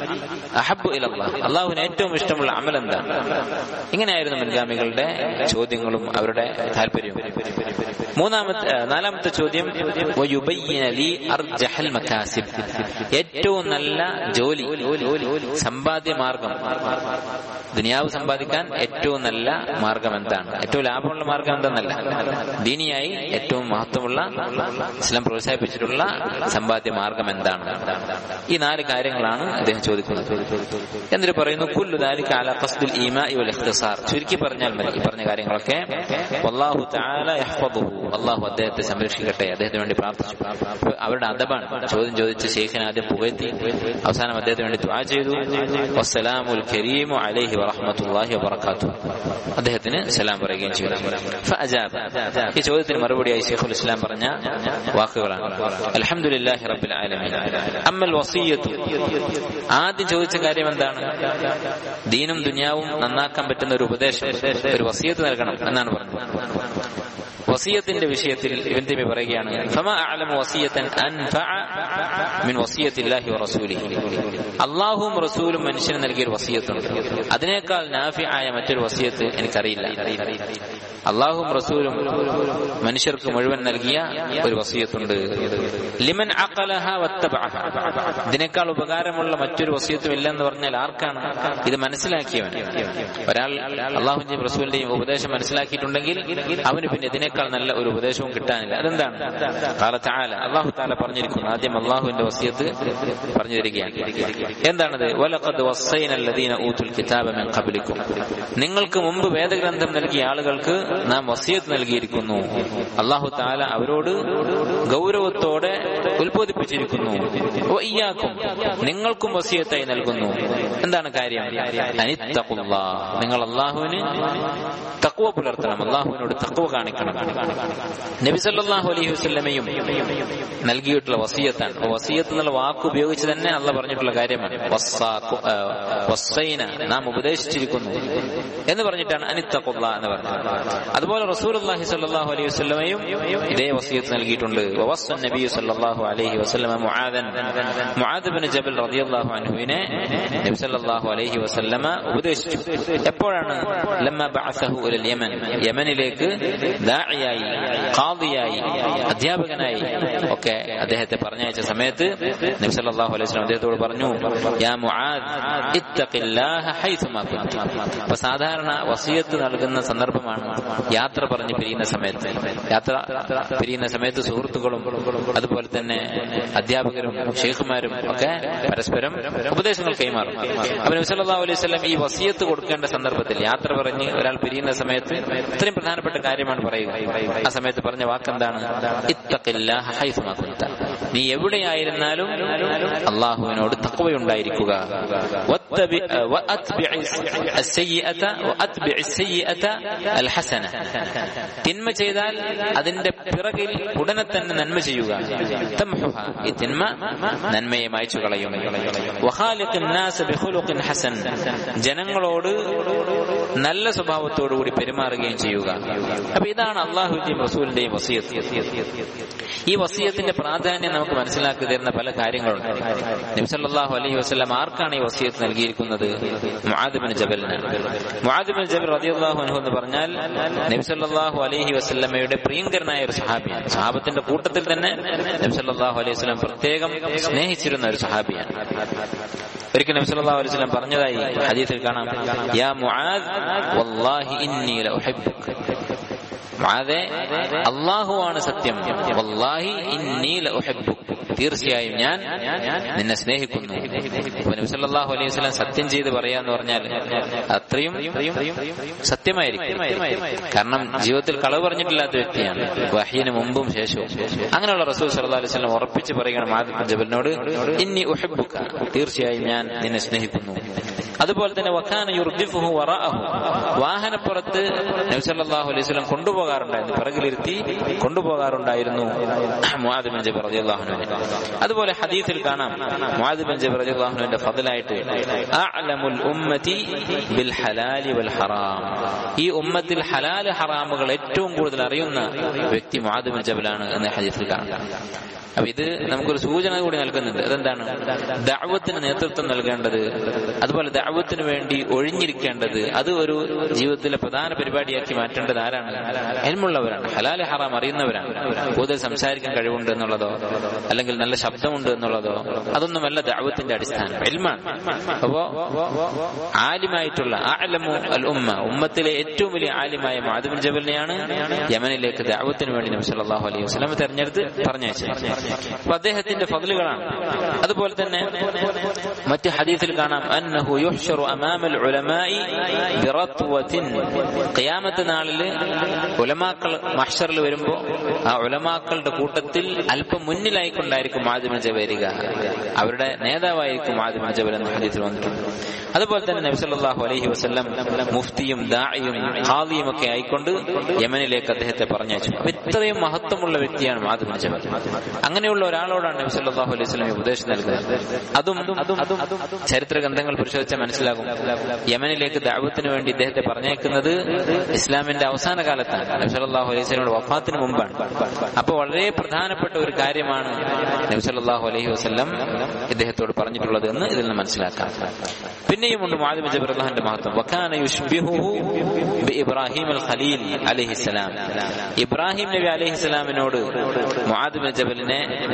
അഹബ്ബു ഇലല്ലാഹ്, അല്ലാഹുവിന് ഏറ്റവും ഇഷ്ടമുള്ള അമൽ എന്താണ്? ഇങ്ങനെയായിരുന്നു മുൻഗാമികളുടെ ചോദ്യങ്ങളും അവരുടെ താല്പര്യവും. മൂന്നാമത്തെ നാലാമത്തെ ചോദ്യം വയുബയ്യിന ലി അർജഹൽ മകാസിബ്, ഏറ്റവും നല്ല ജോലി, സമ്പാദ്യ മാർഗം, ദുനിയാവ് സമ്പാദിക്കാൻ ഏറ്റവും നല്ല മാർഗം എന്താണ്? ഏറ്റവും ലാഭമുള്ള മാർഗം എന്തെന്നല്ല, ദീനിയായി ഏറ്റവും മഹത്വമുള്ള, ഇസ്ലാം പ്രോത്സാഹിപ്പിച്ചിട്ടുള്ള സമ്പാദ്യ മാർഗം എന്താണ്? ഈ നാല് കാര്യങ്ങളാണ് അദ്ദേഹം ചോദിക്കുന്നത്. എന്നിട്ട് പറയുന്നു കുല്ലു ദാലിക അലാ ഖസ്ദിൽ ഈമാഇ വൽ ഇഖ്തിസാർ, ചുരുക്കി പറഞ്ഞാൽ മതി ഈ പറഞ്ഞ കാര്യങ്ങളൊക്കെ. വല്ലാഹു തആല യഹ്ഫദുഹു, അല്ലാഹു അദ്ദേഹത്തെ സംരക്ഷിക്കട്ടെ, അദ്ദേഹത്തിന് വേണ്ടി പ്രാർത്ഥിച്ചു. അവരുടെ അദബാണ്. ചോദ്യം ചോദിച്ച ശൈഖിനെ ആദ്യം പുകഴ്ത്തി, അവസാനം അദ്ദേഹത്തിന് വേണ്ടി ദുആ ചെയ്തു. വസ്സലാമുൽ കരീമു അലൈഹി വറഹ്മത്തുള്ളാഹി വബറകാതുഹു, അദ്ദേഹത്തിന് സലാം പറയുകയും ചെയ്തു. ഫഅജാബ, ഈ ചോദ്യത്തിന് മറുപടിയായി ശൈഖുൽ ഇസ്ലാം പറഞ്ഞ വാക്കുകളാണ് അൽഹംദുലില്ലാഹി റബ്ബിൽ ആലമീൻ. അമ്മൽ വസിയ്യത്തു, ആദ്യം ചോദിച്ച കാര്യം എന്താണ്? ദീനും ദുനിയാവും നന്നാക്കാൻ പറ്റുന്ന ഒരു ഉപദേശം, ഒരു വസിയ്യത്ത് നൽകണം എന്നാണ് പറഞ്ഞത്. വസിയത്തിന്റെ വിഷയത്തിൽ ഇബ്നു തൈമിയ്യ പറയുകയാണ്, ഫമാ അഅലമു വസിയതൻ അൻഫഅ മിൻ വസിയത്തില്ലാഹി വറസൂലിഹി, അല്ലാഹുവും റസൂലും മനുഷ്യന് നൽകിയ ഒരു വസിയത്തുണ്ട്, അതിനേക്കാൾ നാഫിആയ മറ്റൊരു വസിയത്ത് എനിക്കറിയില്ല. അല്ലാഹുവും റസൂലും മനുഷ്യർക്ക് മുഴുവൻ നൽകിയ ഒരു വസിയത്തുണ്ട്. ലിമൻ അഖലഹ വത്തബഅഹ, ഇതിനേക്കാൾ ഉപകാരമുള്ള മറ്റൊരു വസിയത്തും ഇല്ലെന്ന് പറഞ്ഞാൽ ആർക്കാണ്? ഇത് മനസ്സിലാക്കിയവൻ. ഒരാൾ അല്ലാഹുവിന്റെയും റസൂലിന്റെയും ഉപദേശം മനസ്സിലാക്കിയിട്ടുണ്ടെങ്കിൽ അവന് പിന്നെ ഇതിനേക്കാൾ നല്ല ഒരു ഉപദേശവും കിട്ടാനില്ല. അതെന്താണ്? ഖാല തആല, അല്ലാഹു തആല പറഞ്ഞിരിക്കുന്നു. ആദ്യം അല്ലാഹുവിന്റെ വസിയത്ത് പറഞ്ഞു തരികയാണ്. എന്താണത്? വലഖദ് വസ്സൈനൽ ലദീന ഊതുൽ കിതാബ മിൻ ഖബ്ലിക്കും, നിങ്ങൾക്ക് മുമ്പ് വേദഗ്രന്ഥം നൽകിയ ആളുകൾക്ക് നാം വസിയത്ത് നൽകിയിരിക്കുന്നു. അല്ലാഹു തആല അവരോട് ഗൗരവത്തോടെ ഉത്ബോധിപ്പിച്ചിരിക്കുന്നു. വഇയ്യാക്കും, നിങ്ങൾക്കും വസിയത്തായി നൽകുന്നു. എന്താണ് കാര്യം? അനിത്തഖുല്ലാഹ്, നിങ്ങൾ അല്ലാഹുവിന് തഖ്വ പുലർത്തണം, അല്ലാഹുവിനോട് തഖ്വ കാണിക്കണം. നബി സല്ലല്ലാഹു അലൈഹി വസല്ലമയും നൽകിയിട്ടുള്ള വസിയത്താണ്. വസിയത്ത് എന്നുള്ള വാക്ക് ഉപയോഗിച്ച് തന്നെ അള്ളാഹ് പറഞ്ഞിട്ടുള്ള കാര്യമാണ്. വസ്സൈന, നാം ഉപദേശിച്ചിരിക്കുന്നു എന്ന് പറഞ്ഞിട്ടാണ് അനിത്തഖുല്ലാ എന്ന് പറഞ്ഞത്. അതുപോലെ റസൂലുള്ളാഹി സ്വല്ലല്ലാഹു അലൈഹി വസല്ലമയും ഇതേ വസിയത്ത് നൽകിയിട്ടുണ്ട്. വവസ്സ നബി സ്വല്ലല്ലാഹു അലൈഹി വസല്ലമ മുആദൻ, മുആദ് ഇബ്നു ജബൽ റളിയല്ലാഹു അൻഹുവിനെ നബി സല്ലല്ലാഹു അലൈഹി വസല്ലമ ഉപദേശിച്ചു. എപ്പോഴാണ്? ലമ്മ ബഅസഹു ഇലൽ യമൻ, യമനിലേക്ക് ദാഇയായി, ഖാദിയായി, അധ്യാപകനായി ഒക്കെ അദ്ദേഹത്തെ പറഞ്ഞയച്ച സമയത്ത് നബി സല്ലല്ലാഹു അലൈഹി വസല്ലം അദ്ദേഹത്തോട് പറഞ്ഞു, യാ മുആദ് ഇത്തഖില്ലാഹ ഹൈസുമാ കുൻത. അപ്പൊ സാധാരണ വസിയത്ത് നൽകുന്ന സന്ദർഭമാണ് യാത്ര പറഞ്ഞ് പിരിയുന്ന സമയത്ത്. യാത്ര പിരിയുന്ന സമയത്ത് സുഹൃത്തുക്കളും അതുപോലെ തന്നെ അധ്യാപകരും ഷെയ്ഖുമാരും ഒക്കെ പരസ്പരം ഉപദേശങ്ങൾ കൈമാറും. അപ്പൊ നബി സല്ലല്ലാഹു അലൈഹി വസല്ലം ഈ വസിയത്ത് കൊടുക്കേണ്ട സന്ദർഭത്തിൽ, യാത്ര പറഞ്ഞ് ഒരാൾ പിരിയുന്ന സമയത്ത് ഇത്രയും പ്രധാനപ്പെട്ട കാര്യമാണ് പറയുക. ആ സമയത്ത് പറഞ്ഞ വാക്കെന്താണ്? ഇത്തഖില്ലാഹ ഹൈസുമാ കുൻത. നീ എവിടെയായിരുന്നാലും അള്ളാഹുവിനോട് തഖ്വയുണ്ടായിരിക്കുക. തിന്മ ചെയ്താൽ അതിന്റെ പിറകിൽ ഉടനെ തന്നെ നന്മ ചെയ്യുക. ഈ തിന്മ നന്മയെ മായ്ച്ചു കളയും. ജനങ്ങളോട് നല്ല സ്വഭാവത്തോടുകൂടി പെരുമാറുകയും ചെയ്യുക. അപ്പൊ ഇതാണ് അള്ളാഹുവിന്റെയും റസൂലിന്റെയും വസിയത്ത്. ഈ വസിയത്തിന്റെ പ്രാധാന്യം നമുക്ക് മനസ്സിലാക്കി തരുന്ന പല കാര്യങ്ങളുണ്ട്. നബി സല്ലല്ലാഹു അലൈഹി വസല്ലം ആർക്കാണ് ഈ വസിയത്ത് നൽകിയിരിക്കുന്നത്? മുആദ് ഇബ്നു ജബലിന്. മുആദ് ഇബ്നു ജബൽ റളിയല്ലാഹു അൻഹു എന്ന് പറഞ്ഞാൽ നബി സല്ലല്ലാഹു അലൈഹി വസല്ലമയുടെ പ്രിയങ്കരനായ ഒരു സഹാബിയാണ്. സഹാബത്തിന്റെ കൂട്ടത്തിൽ തന്നെ നബി സല്ലല്ലാഹു അലൈഹി വസല്ലം പ്രത്യേകം സ്നേഹിച്ചിരുന്ന ഒരു സഹാബിയാണ്. ഒരിക്കൽ നബി സല്ലല്ലാഹു അലൈഹി വസല്ലം പറഞ്ഞതായി ഹദീസിൽ കാണാം, യാ മുആദ് വല്ലാഹി ഇന്നി ലഉഹിബ്ബുക. മുആദേ, അല്ലാഹുവാണ് സത്യം, വല്ലാഹി ഇന്നി ലഉഹിബ്ബുക, തീർച്ചയായും ഞാൻ നിന്നെ സ്നേഹിക്കുന്നു. നബി സല്ലല്ലാഹു അലൈഹി വസല്ലം സത്യം ചെയ്ത് പറയാന്ന് പറഞ്ഞാൽ അത്രയും സത്യമായിരിക്കും. കാരണം ജീവിതത്തിൽ കളവ് പറഞ്ഞിട്ടില്ലാത്ത വ്യക്തിയാണ്, വഹ്യിന് മുമ്പും ശേഷവും. അങ്ങനെയുള്ള റസൂൽ സല്ലല്ലാഹു അലൈഹി വസല്ലം ഉറപ്പിച്ച് പറയുകയാണ് മുആദ് ഇബ്നു ജബലിനോട്, ഇന്നി ഉഹിബ്ബുക, തീർച്ചയായും ഞാൻ നിന്നെ സ്നേഹിക്കുന്നു. അതുപോലെ തന്നെ വകാന യുർദിഫുഹു വറാഅഹു, വാഹനപ്പുറത്ത് നബി സല്ലല്ലാഹു അലൈഹി വസല്ലം കൊണ്ടുപോകാറുണ്ടായിരുന്നു, പിറകിലിരുത്തി കൊണ്ടുപോകാറുണ്ടായിരുന്നു മുആദ് ഇബ്നു ജബൽ റളിയല്ലാഹു അൻഹു. അതുപോലെ ഹദീസിൽ കാണാം മുആദ് ഇബ്നു ജബൽ റളിയല്ലാഹു അൻഹുവിന്റെ ഫضലായിട്ട് അഅലമുൽ ഉമ്മത്തി ബിൽ ഹലാലി വൽ ഹറാം, ഈ ഉമ്മത്തിൽ ഹലാൽ ഹറാമുകൾ ഏറ്റവും കൂടുതൽ അറിയുന്ന വ്യക്തി മുആദ് ഇബ്നു ജബലാണ് എന്ന് ഹദീസിൽ കാണാം. അപ്പൊ ഇത് നമുക്കൊരു സൂചന കൂടി നൽകുന്നുണ്ട്. അതെന്താണ്? ദഅവത്തിന് നേതൃത്വം നൽകേണ്ടത്, അതുപോലെ ദഅവത്തിന് വേണ്ടി ഒഴിഞ്ഞിരിക്കേണ്ടത്, അത് ഒരു ജീവിതത്തിലെ പ്രധാന പരിപാടിയാക്കി മാറ്റേണ്ടത് ആരാണ്? ഇൽമുള്ളവരാണ്, ഹലാൽ ഹറാം അറിയുന്നവരാണ്. കൂടുതൽ സംസാരിക്കാൻ കഴിവുണ്ട് എന്നുള്ളതോ അല്ലെങ്കിൽ നല്ല ശബ്ദമുണ്ട് എന്നുള്ളതോ അതൊന്നുമല്ല ദഅവത്തിന്റെ അടിസ്ഥാനം, ഇൽമാണ്. അപ്പോ ആലിമായിട്ടുള്ള അഅലമു അൽ ഉമ്മ, ഉമ്മത്തിലെ ഏറ്റവും വലിയ ആലിമായ മുആദ് ഇബ്നു ജബലിനെയാണ് യമനിലേക്ക് ദഅവത്തിന് വേണ്ടി നബി സല്ലല്ലാഹു അലൈഹി വസല്ലം തെരഞ്ഞെടുത്ത് പറഞ്ഞയച്ചത്. അപ്പൊ അദ്ദേഹത്തിന്റെ ഫضലുകളാണ്. അതുപോലെ തന്നെ മറ്റ് ഹദീസിൽ കാണാം, അന്നഹു യുഹ്ശറു അമാമൽ ഉലമാഇ ബിറത്വത്തിൻ, ഖിയാമത്ത് നാളിൽ ഉലമാക്കൾ മഹ്ശറിൽ വരുമ്പോ ആ ഉലമാക്കളുടെ കൂട്ടത്തിൽ അല്പം മുന്നിലായിക്കൊണ്ടായിരിക്കും മുആദ് ഇബ്നു ജബൽ വരിക, അവരുടെ നേതാവായിരിക്കും മുആദ് ഇബ്നു ജബൽ എന്ന ഹദീസിൽ വന്നിട്ടുണ്ട്. അതുപോലെ തന്നെ നബി സല്ലല്ലാഹു അലൈഹി വസല്ലം മുഫ്തിയും ദാഇയും ഖാദിയും ഒക്കെ ആയിക്കൊണ്ട് യമനിലേക്ക് അദ്ദേഹത്തെ പറഞ്ഞയച്ചു. അപ്പൊ ഇത്രയും മഹത്വമുള്ള വ്യക്തിയാണ് മുആദ് ഇബ്നു ജബൽ. അങ്ങനെയുള്ള ഒരാളോടാണ് നബി സല്ലല്ലാഹു അലൈഹി വസല്ലം ഉപദേശം നൽകുന്നത്. അതും ചരിത്ര ഗ്രന്ഥങ്ങൾ പരിശോധിച്ചാൽ മനസ്സിലാകും. യമനിലേക്ക് ദഅവത്തിന് വേണ്ടി ഇദ്ദേഹത്തെ പറഞ്ഞേക്കുന്നത് ഇസ്ലാമിന്റെ അവസാന കാലത്താണ്, നബി സല്ലല്ലാഹു അലൈഹി വസല്ലമയുടെ വഫാത്തിന് മുമ്പാണ്. അപ്പൊ വളരെ പ്രധാനപ്പെട്ട ഒരു കാര്യമാണ് നബി സല്ലല്ലാഹു അലൈഹി വസല്ലം ഇദ്ദേഹത്തോട് പറഞ്ഞിട്ടുള്ളത് എന്ന് ഇതിൽ നിന്ന് മനസ്സിലാക്കാം. പിന്നെയും ഉണ്ട് മുആദ് ഇബ്നു ജബൽ റളിയല്ലാഹുവിന്റെ മഹത്വം. വകാന യുശ്ബിഹുഹു ബിഇബ്രാഹിം അൽ ഖലീൽ അലൈഹിസ്സലാം, ഇബ്രാഹിം നബി അലൈഹിസ്സലാമിനോട് മുആദ് ഇബ്നു ജബലിനെ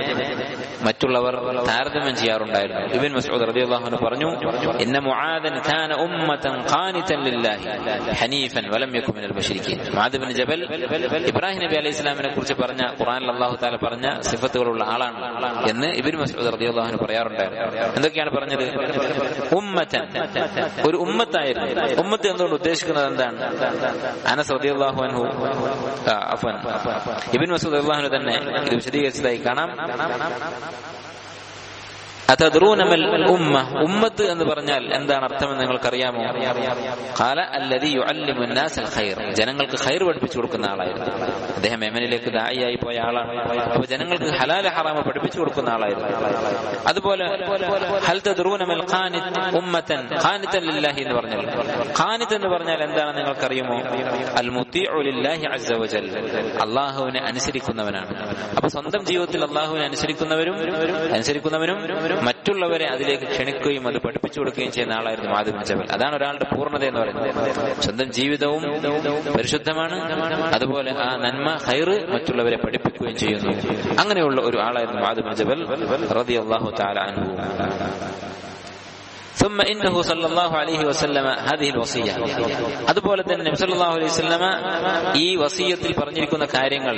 മറ്റുള്ളവർ താരതമ്യം ചെയ്യാറുണ്ടായിരുന്നു. ഇബ്നു മസ്ഊദ് റളിയല്ലാഹു അൻഹു പറഞ്ഞു, ഇന്ന മുആദൻ കാന ഉമ്മതൻ ഖാനിതൻ ലില്ലാഹി ഹനീഫൻ വലം യകുൻ മിനൽ മുശ്രിക്കീൻ. മുആദ് ഇബ്നു ജബൽ ഇബ്രാഹിം നബി അലൈഹിസ്സലാമിനെ കുറിച്ച് പറഞ്ഞ ഖുർആനിൽ അല്ലാഹു തആല പറഞ്ഞ സിഫത്തുകളുള്ള ആളാണ് എന്ന് ഇബ്നു മസ്ഊദ് റളിയല്ലാഹു അൻഹു പറയാറുണ്ടായിരുന്നു. എന്തൊക്കെയാണ് പറഞ്ഞത്? ഉമ്മതൻ, ഒരു ഉമ്മത്തായിരുന്നു. ഉമ്മത്ത് എന്തുകൊണ്ട് ഉദ്ദേശിക്കുന്നത് എന്താണ്? അനസ് റളിയല്ലാഹു അൻഹു അഫ്വൻ ഇബ്നു മസ്ഊദ് റളിയല്ലാഹു അൻഹു തന്നെ ഇത് വിശദീകരിച്ചതായി കാണാം. മുആദ് ഇബ്നു ജബൽ റളിയല്ലാഹു അൻഹു പറഞ്ഞു, ഇന്ന മുആദൻ കാന ഉമ്മതൻ ഖാനിതൻ ലില്ലാഹി ഹനീഫൻ വലം യകുൻ മിനൽ മുശ്രിക്കീൻ. മുആദ് ഇബ്നു ജബൽ ഇബ്രാഹിം നബി അലൈഹിസ്സലാമിനെ കുറിച്ച് പറഞ്ഞ ഖുർആനിൽ അല്ലാഹു തആല പറഞ്ഞ സിഫത്തുകളുള്ള ആളാണ് എന്ന് ഇബ്നു മസ്ഊദ് റളിയല്ലാഹു അൻഹു പറയാറുണ്ടായിരുന്നു. എന്തൊക്കെയാണ് പറഞ്ഞത്? ഉമ്മത്തൻ, ഒരു ഉമ്മത്തായിരുന്നു. ഉമ്മത്ത് എന്തുകൊണ്ട് ഉദ്ദേശിക്കുന്നത് എന്താണ്? അനസ് റളിയല്ലാഹു അൻഹു ഇബ്നു മസ്ഊദ് റളിയല്ലാഹു അൻഹു തന്നെ ഇത് വിശദീകരിച്ചതായി കാണാം. അതദ്റൂന മൽ ഉമ്മ, ഉമ്മത്ത് എന്ന് പറഞ്ഞാൽ എന്താണ് അർത്ഥമെന്ന് നിങ്ങൾക്കറിയാമോ? ഖാല അല്ലദീ യുഅല്ലിമു അന്നാസ അൽ ഖൈർ, ജനങ്ങൾക്ക് ഖൈർ പഠിപ്പിച്ചു കൊടുക്കുന്ന ആളായിരുന്നു അദ്ദേഹം. യമനിലേക്ക് ദാഇയായി പോയ ആളാണ്. അപ്പോൾ ജനങ്ങൾക്ക് ഹലാൽ ഹറാം പഠിപ്പിച്ചു കൊടുക്കുന്ന ആളായിരുന്നു. അതുപോലെ ഹൽ തദ്റൂന മൽ ഖാനിത് ഉമ്മതൻ ഖാനിതൻ ലില്ലാഹി എന്ന് പറഞ്ഞാൽ, ഖാനിത് എന്ന് പറഞ്ഞാൽ എന്താണെന്ന് നിങ്ങൾക്കറിയുമോ? അൽ മുതീഉ ലില്ലാഹി അസ്സ വജൽ, അല്ലാഹുവിനെ അനുസരിക്കുന്നവനാണ്. അപ്പോൾ സ്വന്തം ജീവിതത്തിൽ അല്ലാഹുവിനെ അനുസരിക്കുന്നവരും അനുസരിക്കുന്നവനും മറ്റുള്ളവരെ അതിലേക്ക് ക്ഷണിക്കുകയും അത് പഠിപ്പിച്ചു കൊടുക്കുകയും ചെയ്യുന്ന ആളായിരുന്നു മുആദ് ബിൻ ജബൽ. അതാണ് ഒരാളുടെ പൂർണ്ണത എന്ന് പറയുന്നത്. സ്വന്തം ജീവിതവും പരിശുദ്ധമാണ്, അതുപോലെ ആ നന്മ ഖൈറ് മറ്റുള്ളവരെ പഠിപ്പിക്കുകയും ചെയ്യുന്നു. അങ്ങനെയുള്ള ഒരു ആളായിരുന്നു മുആദ് ബിൻ ജബൽ റളിയല്ലാഹു തആല അൻഹു. ثم إنه صلى الله عليه وسلم هذه الوصية, അതുപോലെ തന്നെ നബി സല്ലല്ലാഹു അലൈഹി വസല്ലമ ഈ വസിയത്തിൽ പറഞ്ഞിരിക്കുന്ന കാര്യങ്ങൾ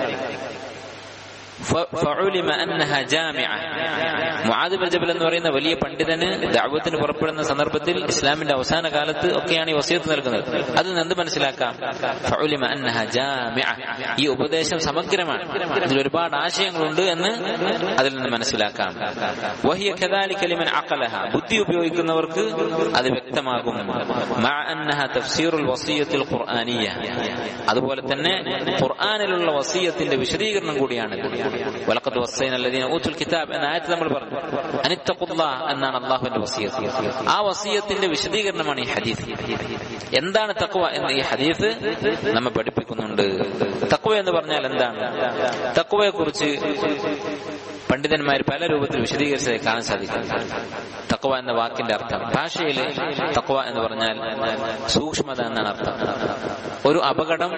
ഫഉലിമ അന്നഹ ജാമിഅ, മുആദ് ബിൻ ജബൽ എന്ന് പറയുന്ന വലിയ പണ്ഡിതന് ദഅവത്തിന് പുറപ്പെടുന്ന സന്ദർഭത്തിൽ ഇസ്ലാമിന്റെ അവസാന കാലത്ത് ഒക്കെയാണ് ഈ വസിയത്ത് നൽകുന്നത്. അതിൽ നിന്ന് എന്ത് മനസ്സിലാക്കാം? ഫഉലിമ അന്നഹ ജാമിഅ, ഈ ഉപദേശം സമഗ്രമാണ്, ഇതിൽ ഒരുപാട് ആശയങ്ങളുണ്ട് എന്ന് അതിൽ നിന്ന് മനസ്സിലാക്കാം. വഹിയ കദാലിക ലിമൻ അഖലഹ, ബുദ്ധി ഉപയോഗിക്കുന്നവർക്ക് അത് വ്യക്തമാകും. മഅ അന്നഹ തഫ്സീറുൽ വസിയത്തുൽ ഖുർആനിയ്യ, അതുപോലെ തന്നെ ഖുർആനിലുള്ള വസിയത്തിന്റെ വിശദീകരണം കൂടിയാണ്. വലഖദ് വസ്സൈന അല്ലദീന ഊതുൽ കിതാബ് എന്ന ആയത്ത് നമ്മൾ പറഞ്ഞു. അനിത്തഖുല്ലാഹ് എന്നാണ് അല്ലാഹുവിന്റെ വസിയത്ത്. ആ വസിയത്തിന്റെ വിശദീകരണമാണ് ഈ ഹദീസ്. എന്താണ് തഖ്വ എന്ന് ഈ ഹദീസ് നമ്മെ പഠിപ്പിക്കുന്നുണ്ട്. തഖ്വ എന്ന് പറഞ്ഞാൽ എന്താണ്? തഖ്വയെ കുറിച്ച് പണ്ഡിതന്മാർ പല രൂപത്തിൽ വിശദീകരിച്ചതായി കാണാൻ സാധിക്കും. തഖ്വ എന്ന വാക്കിന്റെ അർത്ഥം ഭാഷയിൽ തഖ്വ എന്ന് പറഞ്ഞാൽ സൂക്ഷ്മത എന്നാണ് അർത്ഥം. ഒരു അപകടം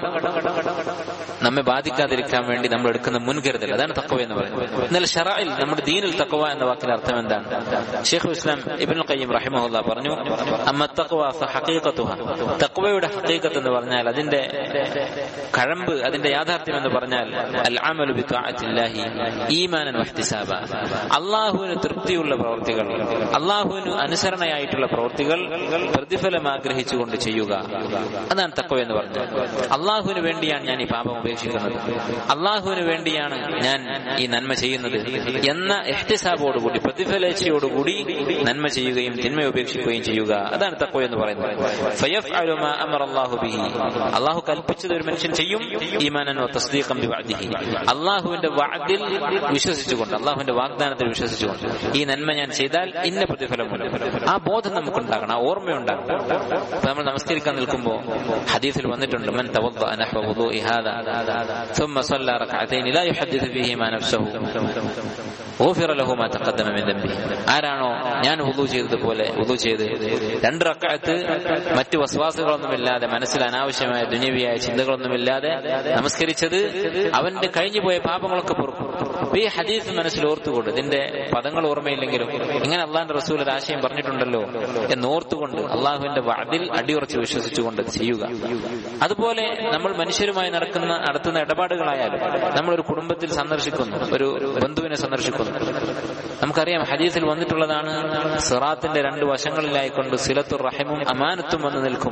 നമ്മെ ബാധിക്കാതിരിക്കാൻ വേണ്ടി നമ്മൾ എടുക്കുന്ന മുൻകരുതൽ, അതാണ് തഖ്വ എന്ന് പറയുന്നത്. എന്നാൽ ശറഇൽ നമ്മുടെ ദീനിൽ തഖ്വ എന്ന വാക്കിന്റെ അർത്ഥം എന്താണ്? ശൈഖുൽ ഇസ്ലാം ഇബ്നുൽ ഖയ്യിം റഹിമഹുല്ലാഹ് പറഞ്ഞു, അമ്മ തഖ്വ ഫഹഖീഖതുഹ, തഖ്വയുടെ ഹഖീഖത്ത് എന്ന് പറഞ്ഞാൽ അതിന്റെ കഴമ്പ്, അതിന്റെ യാഥാർത്ഥ്യം എന്ന് പറഞ്ഞാൽ അൽ അമലു ബിതഅത്തില്ലാഹി ഈമാനൻ വഹ്തിസാബ, അല്ലാഹുവിന് തൃപ്തിയുള്ള പ്രവൃത്തികൾ, അല്ലാഹുവിന് അനുസരണയായിട്ടുള്ള പ്രവൃത്തികൾ പ്രതിഫലം ആഗ്രഹിച്ചുകൊണ്ട് ചെയ്യുക, അതാണ് തഖ്വ എന്ന് പറഞ്ഞത്. അല്ലാഹുവിന് വേണ്ടിയാണ് ഞാൻ ഈ പാപം ഉപേക്ഷിക്കുന്നത്, അല്ലാഹുവിന് വേണ്ടിയാണ് ഞാൻ ഈ നന്മ ചെയ്യുന്നത് എന്ന ഇഹ്തിസാബോടുകൂടി, പ്രതിഫലേച്ഛയോടുകൂടി നന്മ ചെയ്യുകയും തിന്മ ഉപേക്ഷിക്കുകയും ചെയ്യുക, അതാണ് തഖ്വ എന്ന് പറയുന്നത്. ഫയഫ്അലു മാ അമറല്ലാഹു ബിഹി, അല്ലാഹു കൽപ്പിച്ചത് ഒരു മനുഷ്യൻ ചെയ്യും. ഈമാനൻ വതസ്ദീഖൻ ബിവഅദിഹി, അല്ലാഹുവിന്റെ വഅദിൽ വിശ്വസിച്ചുകൊണ്ട്, അല്ലാഹുവിന്റെ വാഗ്ദാനത്തിൽ വിശ്വസിച്ചുകൊണ്ട് ഈ നന്മ ഞാൻ ചെയ്താൽ ഇന്ന പ്രതിഫലമുണ്ട്. ആ ബോധം നമുക്കുണ്ടാകണം, ആ ഓർമ്മയുണ്ടാകണം. നമ്മൾ നമസ്കരിക്കാൻ നിൽക്കുമ്പോൾ ഹദീസിൽ വന്നിട്ടുണ്ട്, മൻ തവദ്ദഅ നഹ്വ വുദൂഇ ഹാദാ ثم صلى ركعتين لا يحدث فيهما نفسه غفر له ما تقدم من ذنبه, ആരാണോ ഞാൻ വുദൂ ചെയ്തതുപോലെ വുദൂ ചെയ്ത് രണ്ട് റക്അത്ത് മറ്റു വസ്വാസുകളൊന്നുമില്ലാതെ, മനസ്സിൽ അനാവശ്യമായ ദുനിയവിയായ ചിന്തകളൊന്നുമില്ലാതെ നമസ്കരിച്ചത്, അവന്റെ കഴിഞ്ഞുപോയ പാപങ്ങളൊക്കെ പൊറുക്കും. ഈ ഹദീസ് മനസ്സിൽ ഓർത്തുകൊണ്ട്, ഇതിന്റെ പദങ്ങൾ ഓർമ്മയില്ലെങ്കിലും ഇങ്ങനെ അള്ളാഹുവിന്റെ റസൂൽ ഒരു ആശയം പറഞ്ഞിട്ടുണ്ടല്ലോ എന്ന് ഓർത്തുകൊണ്ട് അള്ളാഹുവിന്റെ വഅദിൽ അടിയുറച്ച് വിശ്വസിച്ചുകൊണ്ട് ചെയ്യുക. അതുപോലെ നമ്മൾ മനുഷ്യരുമായി നടക്കുന്ന നടത്തുന്ന ഇടപാടുകളായാലും, നമ്മളൊരു കുടുംബത്തിൽ സന്ദർശിക്കുന്നു, ഒരു ബന്ധുവിനെ സന്ദർശിക്കുന്നു, നമുക്കറിയാം ഹദീസിൽ വന്നിട്ടുള്ളതാണ്, സിറാത്തിന്റെ രണ്ട് വശങ്ങളിലായിക്കൊണ്ട് സിലത്തുർ റഹിമും അമാനത്തും വന്ന് നിൽക്കും.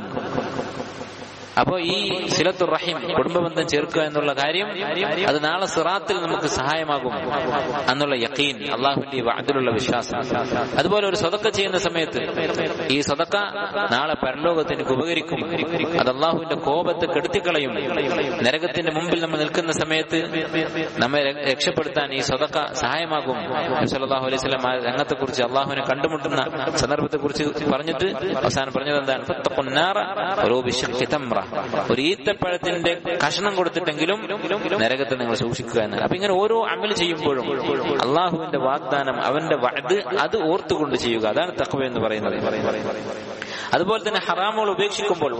അപ്പോ ഈ സിലത്തുർ റഹിം, കുടുംബബന്ധം ചേർക്കുക എന്നുള്ള കാര്യം, അത് നാളെ സിറാത്തിൽ നമുക്ക് സഹായമാകും എന്നുള്ള യഖീൻ, അള്ളാഹുവിന്റെ വഅദിലുള്ള വിശ്വാസം. അതുപോലെ ഒരു സദഖ ചെയ്യുന്ന സമയത്ത് ഈ സദഖ നാളെ പരലോകത്തിന് ഉപകരിക്കും, അത് അള്ളാഹുവിന്റെ കോപത്തെ കെടുത്തിക്കളയും. നരകത്തിന്റെ മുമ്പിൽ നമ്മൾ നിൽക്കുന്ന സമയത്ത് നമ്മെ രക്ഷപ്പെടുത്താൻ ഈ സദഖ സഹായമാകും. നബി സല്ലല്ലാഹു അലൈഹി വസല്ലം ആ രംഗത്തെ കുറിച്ച്, അള്ളാഹുവിനെ കണ്ടുമുട്ടുന്ന സന്ദർഭത്തെ കുറിച്ച് പറഞ്ഞിട്ട് അവസാനം പറഞ്ഞത് എന്താണ്? ഫത്തഖുൻ നാറ വലൗ ബിശഖ്ഖി തംറ, ഒരു ഈത്തപ്പഴത്തിന്റെ കഷണം കൊടുത്തിട്ടെങ്കിലും നരകത്തെ നിങ്ങൾ സൂക്ഷിക്കുക എന്നാണ്. അപ്പൊ ഇങ്ങനെ ഓരോ അമൽ ചെയ്യുമ്പോഴും അള്ളാഹുവിന്റെ വാഗ്ദാനം, അവന്റെ വഅദ്, അത് ഓർത്തുകൊണ്ട് ചെയ്യുക, അതാണ് തഖ്വ എന്ന് പറയുന്നത്. അതുപോലെ തന്നെ ഹറാമുകൾ ഉപേക്ഷിക്കുമ്പോൾ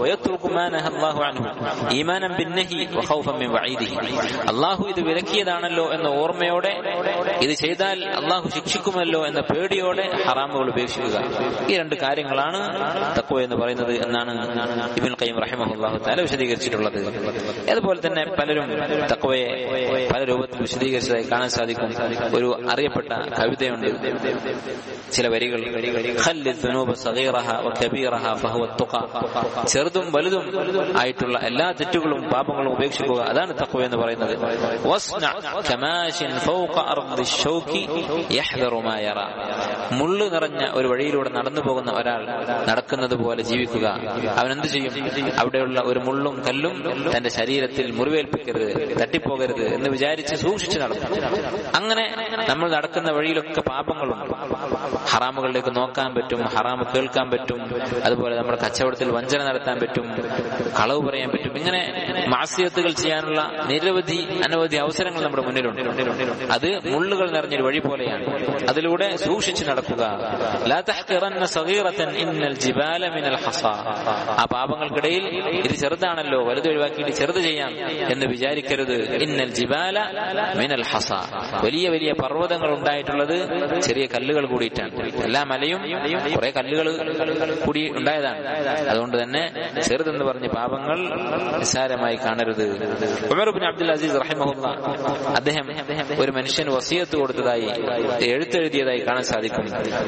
അള്ളാഹു ഇത് വിലക്കിയതാണല്ലോ എന്ന ഓർമ്മയോടെ, ഇത് ചെയ്താൽ അള്ളാഹു ശിക്ഷിക്കുമല്ലോ എന്ന പേടിയോടെ ഹറാമുകൾ ഉപേക്ഷിക്കുക. ഈ രണ്ട് കാര്യങ്ങളാണ് തഖ്വ എന്ന് പറയുന്നത് എന്നാണ് ഇബ്നുൽ ഖയ്യിം റഹിമഹുല്ലാഹു തആല വിശദീകരിച്ചിട്ടുള്ളത്. അതുപോലെ തന്നെ പലരും തഖ്വയെ പല രൂപത്തിൽ വിശദീകരിച്ചതായി കാണാൻ സാധിക്കും. ഒരു അറിയപ്പെട്ട കവിതയുണ്ട്, ചില വരികൾ, ഖല്ലിദ് ദുനൂബ സഗീറഹ വകബീറഹ സഗീറഹാ ഫഹുവ തുഖ. ചെറുതും വലുതും ആയിട്ടുള്ള എല്ലാ തെറ്റുകളും പാപങ്ങളും ഉപേക്ഷിക്കുക, അതാണ് തഖ്വ എന്ന് പറയുന്നത്. വസ്ന കമാശിൻ ഫൗഖ അർദി ശൗകി യഹ്ദറു മാ യറ. മുള്ളു നിറഞ്ഞ ഒരു വഴിയിലൂടെ നടന്നു പോകുന്ന ഒരാൾ നടക്കുന്നത് പോലെ ജീവിക്കുക. അവൻ എന്ത് ചെയ്യും? അവിടെയുള്ള ഒരു മുള്ളും കല്ലും തന്റെ ശരീരത്തിൽ മുറിവേൽപ്പിക്കരുത്, തട്ടിപ്പോകരുത് എന്ന് വിചാരിച്ച് സൂക്ഷിച്ചു നടക്കും. അങ്ങനെ നമ്മൾ നടക്കുന്ന വഴിയിലൊക്കെ പാപങ്ങളുണ്ട്. ഹറാമുകളിലേക്ക് നോക്കാൻ പറ്റും, ഹറാമ് കേൾക്കാൻ പറ്റും, അതുപോലെ നമ്മുടെ കച്ചവടത്തിൽ വഞ്ചന നടത്താൻ പറ്റും, കളവ് പറയാൻ പറ്റും. ഇങ്ങനെ മാസിയത്തുകൾ ചെയ്യാനുള്ള നിരവധി അനവധി അവസരങ്ങൾ നമ്മുടെ മുന്നിലുണ്ട്. അത് മുള്ളുകൾ നിറഞ്ഞൊരു വഴി പോലെയാണ്. അതിലൂടെ സൂക്ഷിച്ചു നടക്കുക. ലാ തഹ്ഖിറന്ന സഗീറതൻ ഇന്നൽ ജിബാല മിനൽ ഹസാ. ആ പാപങ്ങൾക്കിടയിൽ ഇത് ചെറുതാണല്ലോ, വലുത് ഒഴിവാക്കിയിട്ട് ചെറുത് ചെയ്യാം എന്ന് വിചാരിക്കരുത്. ഇന്നൽ ജിബാല മിനൽ ഹസാ. വലിയ വലിയ പർവ്വതങ്ങൾ ഉണ്ടായിട്ടുള്ളത് ചെറിയ കല്ലുകൾ കൂടിയിട്ടാണ്. എല്ലാ മലയും കുറെ കല്ലുകൾ കൂടി ഉണ്ടായതാണ്. അതുകൊണ്ട് തന്നെ ചെറുതെന്ന് പറഞ്ഞ് പാപങ്ങൾ നിസ്സാരമായി കാണരുത്. ഉമർ ഇബ്നു അബ്ദുൽ അസീസ് റഹിമഹുല്ലാ അദ്ദേഹം ഒരു മനുഷ്യന് വസിയത്ത് കൊടുത്തതായി എഴുത്തെഴുതിയതായി കാണാൻ സാധിക്കും.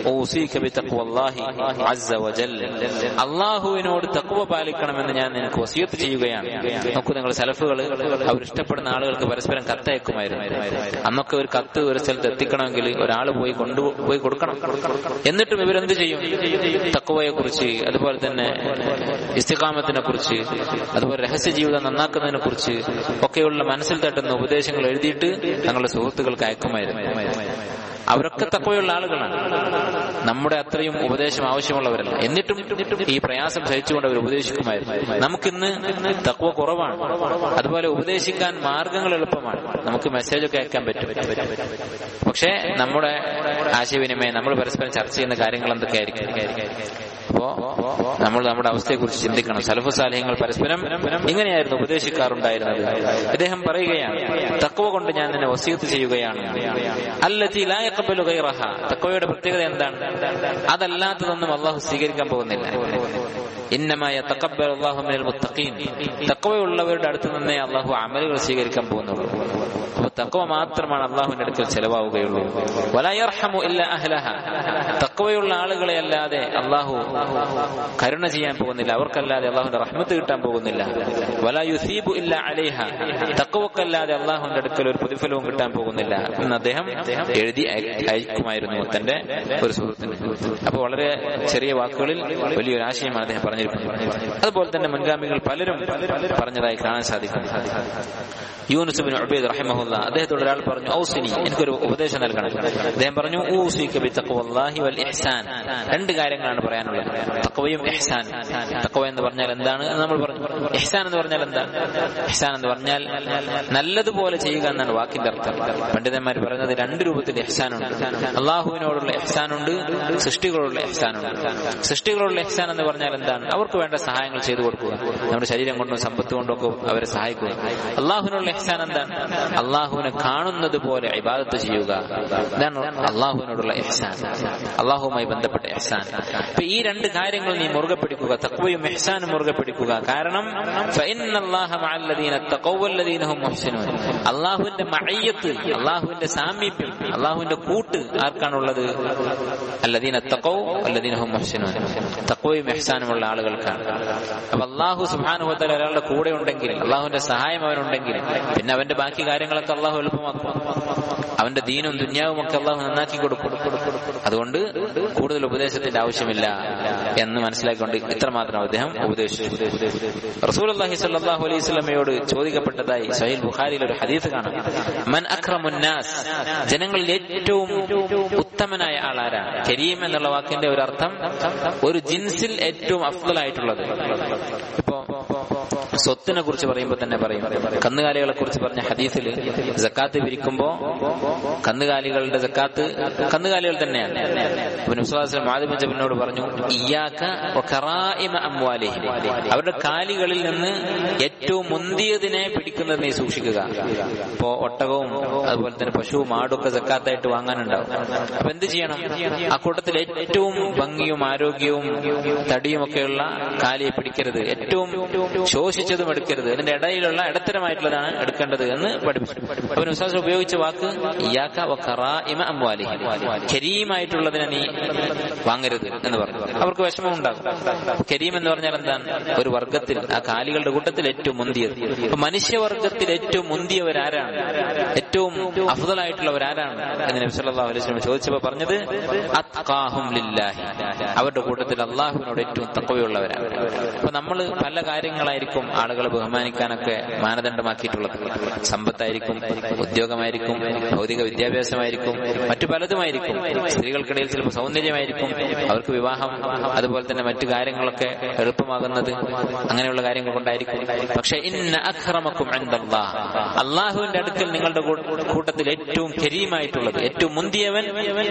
അള്ളാഹുവിനോട് തഖ്വ പാലിക്കണമെന്ന് ഞാൻ നിനക്ക് വസിയത്ത് ചെയ്യുകയാണ്. നോക്കൂ, നിങ്ങൾ സലഫുകൾ അവർ ഇഷ്ടപ്പെടുന്ന ആളുകൾക്ക് പരസ്പരം കത്തയക്കുമായിരുന്നു. അന്നൊക്കെ ഒരു കത്ത് ഒരു സ്ഥലത്ത് എത്തിക്കണമെങ്കിൽ ഒരാൾ പോയി കൊണ്ടുപോയി കൊടുക്കണം. എന്നിട്ടും ഇവരെന്ത് ചെയ്യും? തഖ്വയെ കുറിച്ച്, അതുപോലെ തന്നെ ഇസ്തിഖാമത്തിനെ കുറിച്ച്, അതുപോലെ രഹസ്യ ജീവിതം നന്നാക്കുന്നതിനെ കുറിച്ച് ഒക്കെയുള്ള മനസ്സിൽ തട്ടുന്ന ഉപദേശങ്ങൾ എഴുതിയിട്ട് തങ്ങളുടെ സുഹൃത്തുക്കൾക്ക് അയക്കുമായിരുന്നു. അവരൊക്കെ തഖ്വയുള്ള ആളുകളാണ്. നമ്മുടെ അത്രയും ഉപദേശം ആവശ്യമുള്ളവരല്ല. എന്നിട്ടും ഈ പ്രയാസം സഹിച്ചുകൊണ്ട് അവർ ഉപദേശിക്കുമായിരുന്നു. നമുക്കിന്ന് തഖ്വ കുറവാണ്. അതുപോലെ ഉപദേശിക്കാൻ മാർഗങ്ങൾ എളുപ്പമാണ്. നമുക്ക് മെസ്സേജൊക്കെ അയക്കാൻ പറ്റും. പക്ഷേ നമ്മുടെ ആശയവിനിമയം, നമ്മൾ പരസ്പരം ചർച്ച ചെയ്യുന്ന കാര്യങ്ങൾ എന്തൊക്കെയായിരിക്കും? അപ്പോ നമ്മൾ നമ്മുടെ അവസ്ഥയെക്കുറിച്ച് ചിന്തിക്കണം. സലഫു സാലിഹ്യങ്ങൾ പരസ്പരം ഇങ്ങനെയായിരുന്നു ഉപദേശിക്കാറുണ്ടായിരുന്നത്. അദ്ദേഹം പറയുകയാണ്, തഖ്വ കൊണ്ട് ഞാൻ നിന്നെ വസിയത്ത് ചെയ്യുകയാണ്. അല്ലതി ലാ യഖബലു ഗൈറഹ. തഖ്വയുടെ പ്രത്യേകത എന്താണ്? അതല്ലാത്തതൊന്നും അല്ലാഹു സ്വീകരിക്കാൻ പോകുന്നില്ല. ഇന്നമാ യതഖബ്ബലു അല്ലാഹു മിനൽ മുത്തഖീൻ. തഖ്വയുള്ളവരുടെ അടുത്ത് നിന്നേ അല്ലാഹു അമലുകൾ സ്വീകരിക്കാൻ പോകുന്നുള്ളൂ. അപ്പോൾ തഖ്വ മാത്രമാണ് അല്ലാഹുവിന്റെ അടുക്കൽ ചെലവാവുകയുള്ളൂ. വലാ യർഹമു ഇല്ലാ അഹ്ലഹ. തഖ്വയുള്ള ആളുകളെ അല്ലാതെ അല്ലാഹു കരുണ ചെയ്യാൻ പോകുന്നില്ല. അവർക്കല്ലാതെ അല്ലാഹുവിന്റെ റഹ്മത്ത് കിട്ടാൻ പോകുന്നില്ല. വലാ യുസീബു ഇല്ലാ അലൈഹ. തഖ്വക്കല്ലാതെ അല്ലാഹുവിന്റെ അടുക്കൽ ഒരു പ്രതിഫലവും കിട്ടാൻ പോകുന്നില്ല എന്ന് അദ്ദേഹം എഴുതി അയക്കുമായിരുന്നു തന്റെ ഒരു സുഹൃത്തിന്. അപ്പൊ വളരെ ചെറിയ വാക്കുകളിൽ വലിയൊരു ആശയമാണ് അദ്ദേഹം പറഞ്ഞിരിക്കുന്നത്. അതുപോലെ തന്നെ മുൻഗാമികൾ പലരും പറഞ്ഞതായി കാണാൻ സാധിക്കും. യൂനുസ് ഇബ്നു ഉബൈദ് റഹിമഹുല്ലാ അദ്ദേഹത്തോട് ഒരാൾ പറഞ്ഞു, ഔസിനി, എനിക്കൊരു ഉപദേശം നൽകണം. അദ്ദേഹം പറഞ്ഞു, ഊസിക ബിത്തഖ്വല്ലാഹി വൽ ഇഹ്സാൻ. രണ്ട് കാര്യങ്ങളാണ് പറയാനുള്ളത്, തഖ്വയും ഇഹ്സാനും. തഖ്വ എന്ന് പറഞ്ഞാൽ എന്താണ് എന്ന് നമ്മൾ പറഞ്ഞു. ഇഹ്സാൻ എന്ന് പറഞ്ഞാൽ എന്താണ്? ഇഹ്സാൻ എന്ന് പറഞ്ഞാൽ നല്ലതുപോലെ ചെയ്യുക എന്നാണ് വാക്കിന്റെ അർത്ഥം. പണ്ഡിതന്മാർ പറയുന്നത് രണ്ട് രൂപത്തിൽ ഇഹ്സാനുണ്ട്. അള്ളാഹുവിനോടുള്ള ഇഹ്സാനുണ്ട്, സൃഷ്ടികളോടുള്ള ഇഹ്സാനുണ്ട്. സൃഷ്ടികളോടുള്ള ഇഹ്സാൻ എന്ന് പറഞ്ഞാൽ എന്താണ്? അവർക്ക് വേണ്ട സഹായങ്ങൾ ചെയ്തു കൊടുക്കുക, നമ്മുടെ ശരീരം കൊണ്ടും സമ്പത്ത് കൊണ്ടും ഒക്കെ അവരെ സഹായിക്കുക. അള്ളാഹുവിനുള്ള ഇഹ്സാൻ എന്താണ്? അള്ളാഹുവിനെ കാണുന്നത് പോലെ ഇബാദത്ത് ചെയ്യുക. ഇതാണ് അള്ളാഹുവിനോടുള്ള ഇഹ്സാൻ, അള്ളാഹുവുമായി ബന്ധപ്പെട്ട ഇഹ്സാൻ. അപ്പൊ ഈ രണ്ട് കാര്യങ്ങൾ നീ മുറുകെ പിടിക്കുക, തഖ്വയും ഇഹ്സാനും മുറുകെ പിടിക്കുക. കാരണം അള്ളാഹുവിന്റെ മഅയ്യത്ത്, അള്ളാഹുവിന്റെ സാമീപ്യം, അള്ളാഹുവിന്റെ കൂട്ട് ആർക്കാണുള്ളത്? അല്ലദീന തഖൗ അല്ലദീന ഹും മുഹ്സിനൂൻ. തഖ്വയും ഇഹ്സാനുമുള്ള ആളുകൾക്കാണ്. അപ്പൊ അള്ളാഹു സുബ്ഹാനഹു വ തആല ഒരാളുടെ കൂടെ ഉണ്ടെങ്കിൽ, അള്ളാഹുവിന്റെ സഹായം അവനുണ്ടെങ്കിൽ, പിന്നെ അവന്റെ ബാക്കി കാര്യങ്ങളൊക്കെ അള്ളാഹു എളുപ്പമാക്കും. അവന്റെ ദീനും ദുന്യാവും ഒക്കെ അള്ളാഹു നന്നാക്കി കൊടുക്കും. അതുകൊണ്ട് കൂടുതൽ ഉപദേശത്തിന്റെ ആവശ്യമില്ല എന്ന് മനസ്സിലാക്കിക്കൊണ്ട് ഇത്രമാത്രം അദ്ദേഹം ഉപദേശിച്ചു. റസൂലുള്ളാഹി സ്വല്ലല്ലാഹു അലൈഹി വസല്ലമയോട് ചോദിക്കപ്പെട്ടതായി സഹീഹ് ബുഖാരിയിൽ ഒരു ഹദീസ് കാണാം. മൻ അക്രമുൻ നാസ്, ജനങ്ങളിൽ ഏറ്റവും ഉത്തമനായ ആളാരാണ്? കരീം എന്നുള്ള വാക്കിന്റെ ഒരു അർത്ഥം ഒരു ജിൻസിൽ ഏറ്റവും അഫ്ളലായിട്ടുള്ളത്. ഇപ്പോ സ്വത്തിനെ കുറിച്ച് പറയുമ്പോൾ തന്നെ പറയും, കന്നുകാലികളെ കുറിച്ച് പറഞ്ഞ ഹദീസിൽ സക്കാത്ത് പിരിക്കുമ്പോ കന്നുകാലികളുടെ സക്കാത്ത് കന്നുകാലികൾ തന്നെയാണ്. മാധവനോട് പറഞ്ഞു, ഇയ്യാക വഖറാഇമ അംവാലിഹിം, അവരുടെ കാലികളിൽ നിന്ന് ഏറ്റവും മുന്തിയതിനെ പിടിക്കുന്നത് നീ സൂക്ഷിക്കുക. ഇപ്പോ ഒട്ടകവും അതുപോലെ തന്നെ പശുവും ആടൊക്കെ സക്കാത്തായിട്ട് വാങ്ങാനുണ്ടാവും. അപ്പൊ എന്ത് ചെയ്യണം? ആ കൂട്ടത്തിൽ ഏറ്റവും ഭംഗിയും ആരോഗ്യവും തടിയും ഒക്കെയുള്ള കാലിയെ പിടിക്കരുത്. ഏറ്റവും ശോഷിച്ച യോജിച്ചതും എടുക്കരുത്, അതിന്റെ ഇടയിലുള്ള ഇടത്തരമായിട്ടുള്ളതാണ് എടുക്കേണ്ടത് എന്ന് പഠിപ്പിച്ചു. അപ്പൊ നബി ഉപയോഗിച്ച വാക്ക് ഇയ്യാക വഖറാഇമ അംവാലിഹിം, കരീമായിട്ടുള്ളതിനെ നീ വാങ്ങരുത് എന്ന് പറഞ്ഞു. അവർക്ക് വിഷമം ഉണ്ടാകും. കരീം എന്ന് പറഞ്ഞാൽ എന്താണ്? ഒരു വർഗത്തിൽ, ആ കാലികളുടെ കൂട്ടത്തിൽ ഏറ്റവും മുന്തിയത്. അപ്പൊ മനുഷ്യവർഗത്തിൽ ഏറ്റവും മുന്തിയവരാരാണ്, ഏറ്റവും അഫ്ദലായിട്ടുള്ളവരാരാണ് എന്ന് നബി സല്ലല്ലാഹു അലൈഹി വസല്ലം ചോദിച്ചപ്പോൾ പറഞ്ഞത് അത്ഖാഹും ലില്ലാഹി, അവരുടെ കൂട്ടത്തിൽ അള്ളാഹുവിനോട് ഏറ്റവും തഖ്വയുള്ളവരാണ്. അപ്പൊ നമ്മൾ പല കാര്യങ്ങളായിരിക്കും ആളുകളെ ബഹുമാനിക്കാനൊക്കെ മാനദണ്ഡമാക്കിയിട്ടുള്ളത്. സമ്പത്തായിരിക്കും, ഉദ്യോഗമായിരിക്കും, ഭൗതിക വിദ്യാഭ്യാസമായിരിക്കും, മറ്റു പലതുമായിരിക്കും. സ്ത്രീകൾക്കിടയിൽ ചിലപ്പോൾ സൗന്ദര്യമായിരിക്കും, അവർക്ക് വിവാഹം, അതുപോലെ തന്നെ മറ്റു കാര്യങ്ങളൊക്കെ എളുപ്പമാകുന്നത്, അങ്ങനെയുള്ള കാര്യങ്ങൾ കൊണ്ടായിരിക്കും. പക്ഷെ ഇന്ന അക്രമക്കും ഇൻദല്ലാഹ്, അള്ളാഹുവിന്റെ അടുക്കൽ നിങ്ങളുടെ കൂട്ടത്തിൽ ഏറ്റവും കരീമായിട്ടുള്ളത്, ഏറ്റവും മുന്തിയവൻ,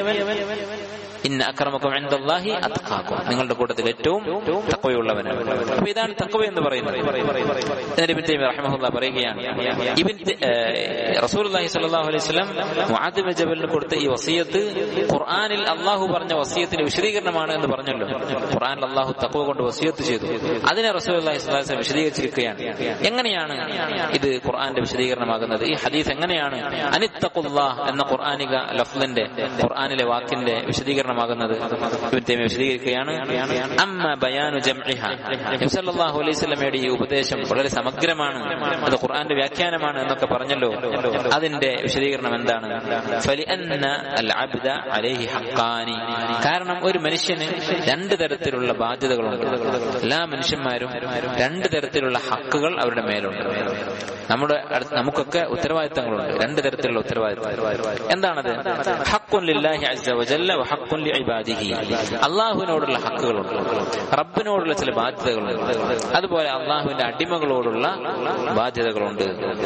ഇന്ന അക്രമക്കും ഇൻദല്ലാഹി അത്ഖാക്കും, നിങ്ങളുടെ കൂട്ടത്തിൽ ഏറ്റവും തഖ്വയുള്ളവനാണ്. അപ്പൊ ഇതാണ് തഖ്വ എന്ന് പറയുന്നത്. എന്നിട്ട് ഇബ്നു തൈമിയ്യ റഹിമഹുല്ലാഹ് പറയുകയാണ്, ഇബ്നു റസൂലുള്ളാഹി സ്വല്ലല്ലാഹു അലൈഹി വസല്ലം മുആദ് ഇബ്നു ജബലിന് കൊടുത്ത ഈ വസിയത്ത് ഖുർആനിൽ അല്ലാഹു പറഞ്ഞ വസിയത്തിന്റെ വിശദീകരണമാണ് എന്ന് പറഞ്ഞല്ലോ. ഖുർആനിൽ അല്ലാഹു തഖ്വ കൊണ്ട് വസിയത്ത് ചെയ്തു, അതിനെ റസൂലുള്ളാഹി സ്വല്ലല്ലാഹു അലൈഹി വസല്ലം വിശദീകരിച്ചിരിക്കുകയാണ്. എങ്ങനെയാണ് ഇത് ഖുർആന്റെ വിശദീകരണമാകുന്നത്? ഈ ഹദീസ് എങ്ങനെയാണ് അനിത്തഖുല്ലാഹ് എന്ന ഖുർആനിക ലഫ്ലിന്റെ, ഖുർആനിലെ വാക്കിന്റെ വിശദീകരണം ാകുന്നത് വിശദീകരിക്കുകയാണ്. അമ്മ ബയാനു ജംഇഹ, നബി സല്ലല്ലാഹു അലൈഹി വസല്ലമയുടെ ഈ ഉപദേശം വളരെ സമഗ്രമാണ്, അത് ഖുർആന്റെ വ്യാഖ്യാനമാണ് എന്നൊക്കെ പറഞ്ഞല്ലോ. അതിന്റെ വിശദീകരണം എന്താണ്? ഫലിഅന്ന അൽ അബ്ദ അലൈഹി ഹഖാനി, കാരണം ഒരു മനുഷ്യന് രണ്ട് തരത്തിലുള്ള ബാധ്യതകളുണ്ട്. എല്ലാ മനുഷ്യന്മാരും രണ്ട് തരത്തിലുള്ള ഹക്കുകൾ അവരുടെ മേലുണ്ട്. നമ്മുടെ നമുക്കൊക്കെ ഉത്തരവാദിത്തങ്ങളുണ്ട്, രണ്ട് തരത്തിലുള്ള ഉത്തരവാദിത്തം. എന്താണത്? ഹഖ്ഖുൻ ലില്ലാഹി അസ്സ വജല്ല വ ഹഖ്ഖുൻ ലിഇബാദിഹി, അല്ലാഹുവിനോടുള്ള ഹക്കുകളുണ്ട്, റബ്ബിനോടുള്ള ചില ബാധ്യതകളുണ്ട്, അതുപോലെ അല്ലാഹുവിന്റെ അടിമകളോടുള്ള ബാധ്യതകളുണ്ട്.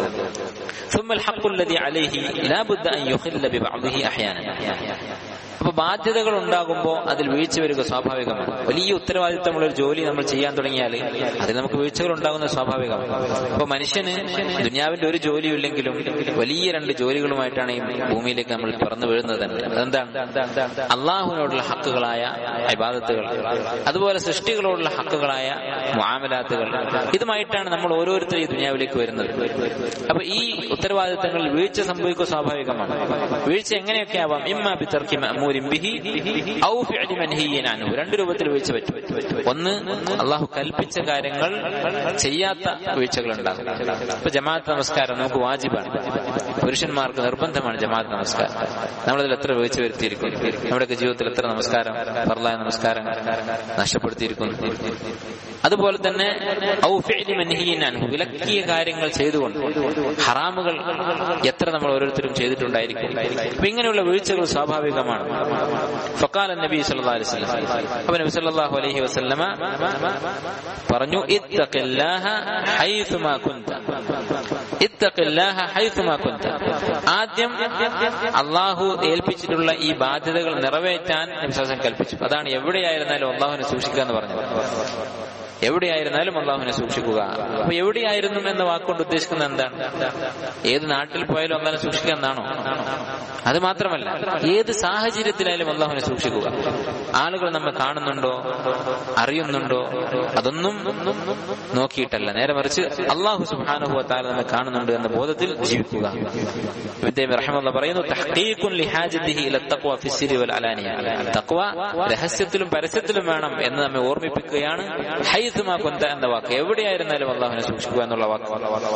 ثم الحق الذي عليه لا بد ان يخل ببعضه احيانا. അപ്പൊ ബാധ്യതകൾ ഉണ്ടാകുമ്പോൾ അതിൽ വീഴ്ച വരിക സ്വാഭാവികമാണ്. വലിയ ഉത്തരവാദിത്തമുള്ള ഒരു ജോലി നമ്മൾ ചെയ്യാൻ തുടങ്ങിയാൽ അതിൽ നമുക്ക് വീഴ്ചകൾ ഉണ്ടാകുന്നത് സ്വാഭാവികമാണ്. അപ്പൊ മനുഷ്യന് ദുനിയാവിന്റെ ഒരു ജോലിയും ഇല്ലെങ്കിലും വലിയ രണ്ട് ജോലികളുമായിട്ടാണ് ഈ ഭൂമിയിലേക്ക് നമ്മൾ പറന്നു വീഴുന്നത് തന്നെ. അതെന്താണ്? അള്ളാഹുവിനോടുള്ള ഹക്കുകളായ ഇബാദത്തുകൾ, അതുപോലെ സൃഷ്ടികളോടുള്ള ഹക്കുകളായ മുആമലാത്തുകൾ, ഇതുമായിട്ടാണ് നമ്മൾ ഓരോരുത്തരും ഈ ദുനിയാവിലേക്ക് വരുന്നത്. അപ്പൊ ഈ ഉത്തരവാദിത്തങ്ങളിൽ വീഴ്ച സംഭവിക്കുക സ്വാഭാവികമാണ്. വീഴ്ച എങ്ങനെയൊക്കെ ആവാം? ഇമ്മാ ബിതർക്കി മഅമൂരിൻ ബിഹി ഔ ഫിഅലി മൻഹിയ്യിൻ അൻഹു, രണ്ട് രൂപത്തിൽ വീഴ്ച പറ്റും. ഒന്ന്, അള്ളാഹു കൽപ്പിച്ച കാര്യങ്ങൾ ചെയ്യാത്ത വീഴ്ചകൾ ഉണ്ടാകും. ഇപ്പൊ ജമാഅത്ത് നമസ്കാരം നമുക്ക് വാജിബാണ്, പുരുഷന്മാർക്ക് നിർബന്ധമാണ് ജമാഅത്ത് നമസ്കാരം. നമ്മളതിൽ എത്ര വീഴ്ച വരുത്തിയിരിക്കും? നമ്മുടെയൊക്കെ ജീവിതത്തിൽ എത്ര നമസ്കാരം, ഫർളായ നമസ്കാരം നഷ്ടപ്പെടുത്തിയിരിക്കുന്നു. അതുപോലെ തന്നെ ഔ ഫിഅലി മൻഹിയ്യിൻ അൻഹു, വിലക്കിയ കാര്യങ്ങൾ ചെയ്തുകൊണ്ട് ഹറാമുകൾ എത്ര നമ്മൾ ഓരോരുത്തരും ചെയ്തിട്ടുണ്ടായിരിക്കും. അപ്പൊ ഇങ്ങനെയുള്ള വീഴ്ചകൾ സ്വാഭാവികമാണ്. ഫഖാല നബി സല്ലല്ലാഹു അലൈഹി വസല്ലം, അപ്പോൾ നബി സല്ലല്ലാഹു അലൈഹി വസല്ലമ പറഞ്ഞു, ഇത്തഖില്ലാഹ ഹൈസുമാ കുൻത, ഇത്തഖില്ലാഹ ഹൈസുമാ കുൻത. ആദ്യം അള്ളാഹു ഏൽപ്പിച്ചിട്ടുള്ള ഈ ബാധ്യതകൾ നിറവേറ്റാൻ നബി സല്ലല്ലാഹു അലൈഹി വസല്ലം കൽപ്പിച്ചു. അതാണ് എവിടെയായിരുന്നാലും അള്ളാഹുവിനെ സൂക്ഷിക്കുക എന്ന് പറഞ്ഞത്. എവിടെയായിരുന്നാലും അള്ളാഹുവിനെ സൂക്ഷിക്കുക. അപ്പൊ എവിടെയായിരുന്നു എന്ന വാക്കുകൊണ്ട് ഉദ്ദേശിക്കുന്നത് എന്താണ്? ഏത് നാട്ടിൽ പോയാലും അള്ളാഹിനെ സൂക്ഷിക്കുക എന്നാണോ? അത് മാത്രമല്ല, ഏത് സാഹചര്യത്തിലായാലും അള്ളാഹുവിനെ സൂക്ഷിക്കുക. ആളുകൾ നമ്മെ കാണുന്നുണ്ടോ, അറിയുന്നുണ്ടോ, അതൊന്നും നോക്കിയിട്ടല്ല, നേരെ മറിച്ച് അള്ളാഹു സുബ്ഹാനഹു വ തആല നമ്മെ കാണുന്നുണ്ട് എന്ന ബോധത്തിൽ ജീവിക്കുക. ഇബ്നു റഹിമഹുല്ലാഹ് പറയുന്നു, തഹ്ഖീഖുൻ ലിഹാജതിഹി ഇല തഖ്വ ഫി സിരി വൽ അലാനിയ, തഖ്വ രഹസ്യത്തിലും പരസ്യത്തിലും വേണം എന്ന് നമ്മെ ഓർമ്മിപ്പിക്കുകയാണ് ഹൈസുമാ കുന്ത എന്ന വാക്ക്. എവിടെയായിരുന്നാലും അള്ളാഹുവിനെ സൂക്ഷിക്കുക എന്നുള്ള വാക്ക്.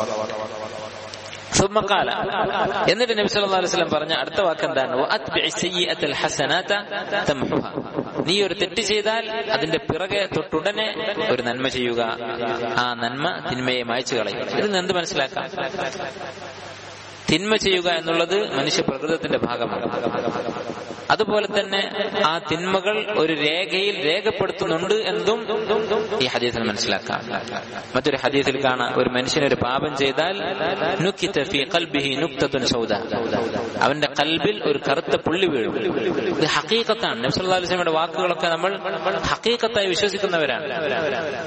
സുമ്മഖാല, എന്നിട്ട് നബി സല്ലല്ലാഹു അലൈഹി വസല്ലം പറഞ്ഞ അടുത്ത വാക്ക് എന്താണ്? വഅത്ബിഇ സയ്യിഅത്തൽ ഹസനാത തംഹുഹ, നീ ഒരു തെറ്റ് ചെയ്താൽ അതിന്റെ പിറകെ തൊട്ടുടനെ ഒരു നന്മ ചെയ്യുക, ആ നന്മ തിന്മയെ മായ്ച്ചു കളയും. ഇതിൽ നിന്ന് എന്ത് മനസ്സിലാക്കാം? തിന്മ ചെയ്യുക എന്നുള്ളത് മനുഷ്യ പ്രകൃതത്തിന്റെ ഭാഗമാണ്. അതുപോലെ തന്നെ ആ തിന്മകൾ ഒരു രേഖയിൽ രേഖപ്പെടുത്തുന്നുണ്ട് എന്നും ഈ ഹദീസിൽ മനസ്സിലാക്കാം. മറ്റൊരു ഹദീസിൽ കാണാം, ഒരു മനുഷ്യനൊരു പാപം ചെയ്താൽ നുക്കിത ഫീ ഖൽബിഹി നുക്തത്തുൻ സൗദ, അവന്റെ കൽബിൽ ഒരു കറുത്ത പുള്ളി വീഴും. ഇത് ഹഖീഖത്താണ്. നബി സല്ലല്ലാഹു അലൈഹി വസല്ലമയുടെ വാക്കുകളൊക്കെ നമ്മൾ ഹഖീഖത്തായി വിശ്വസിക്കുന്നവരാണ്.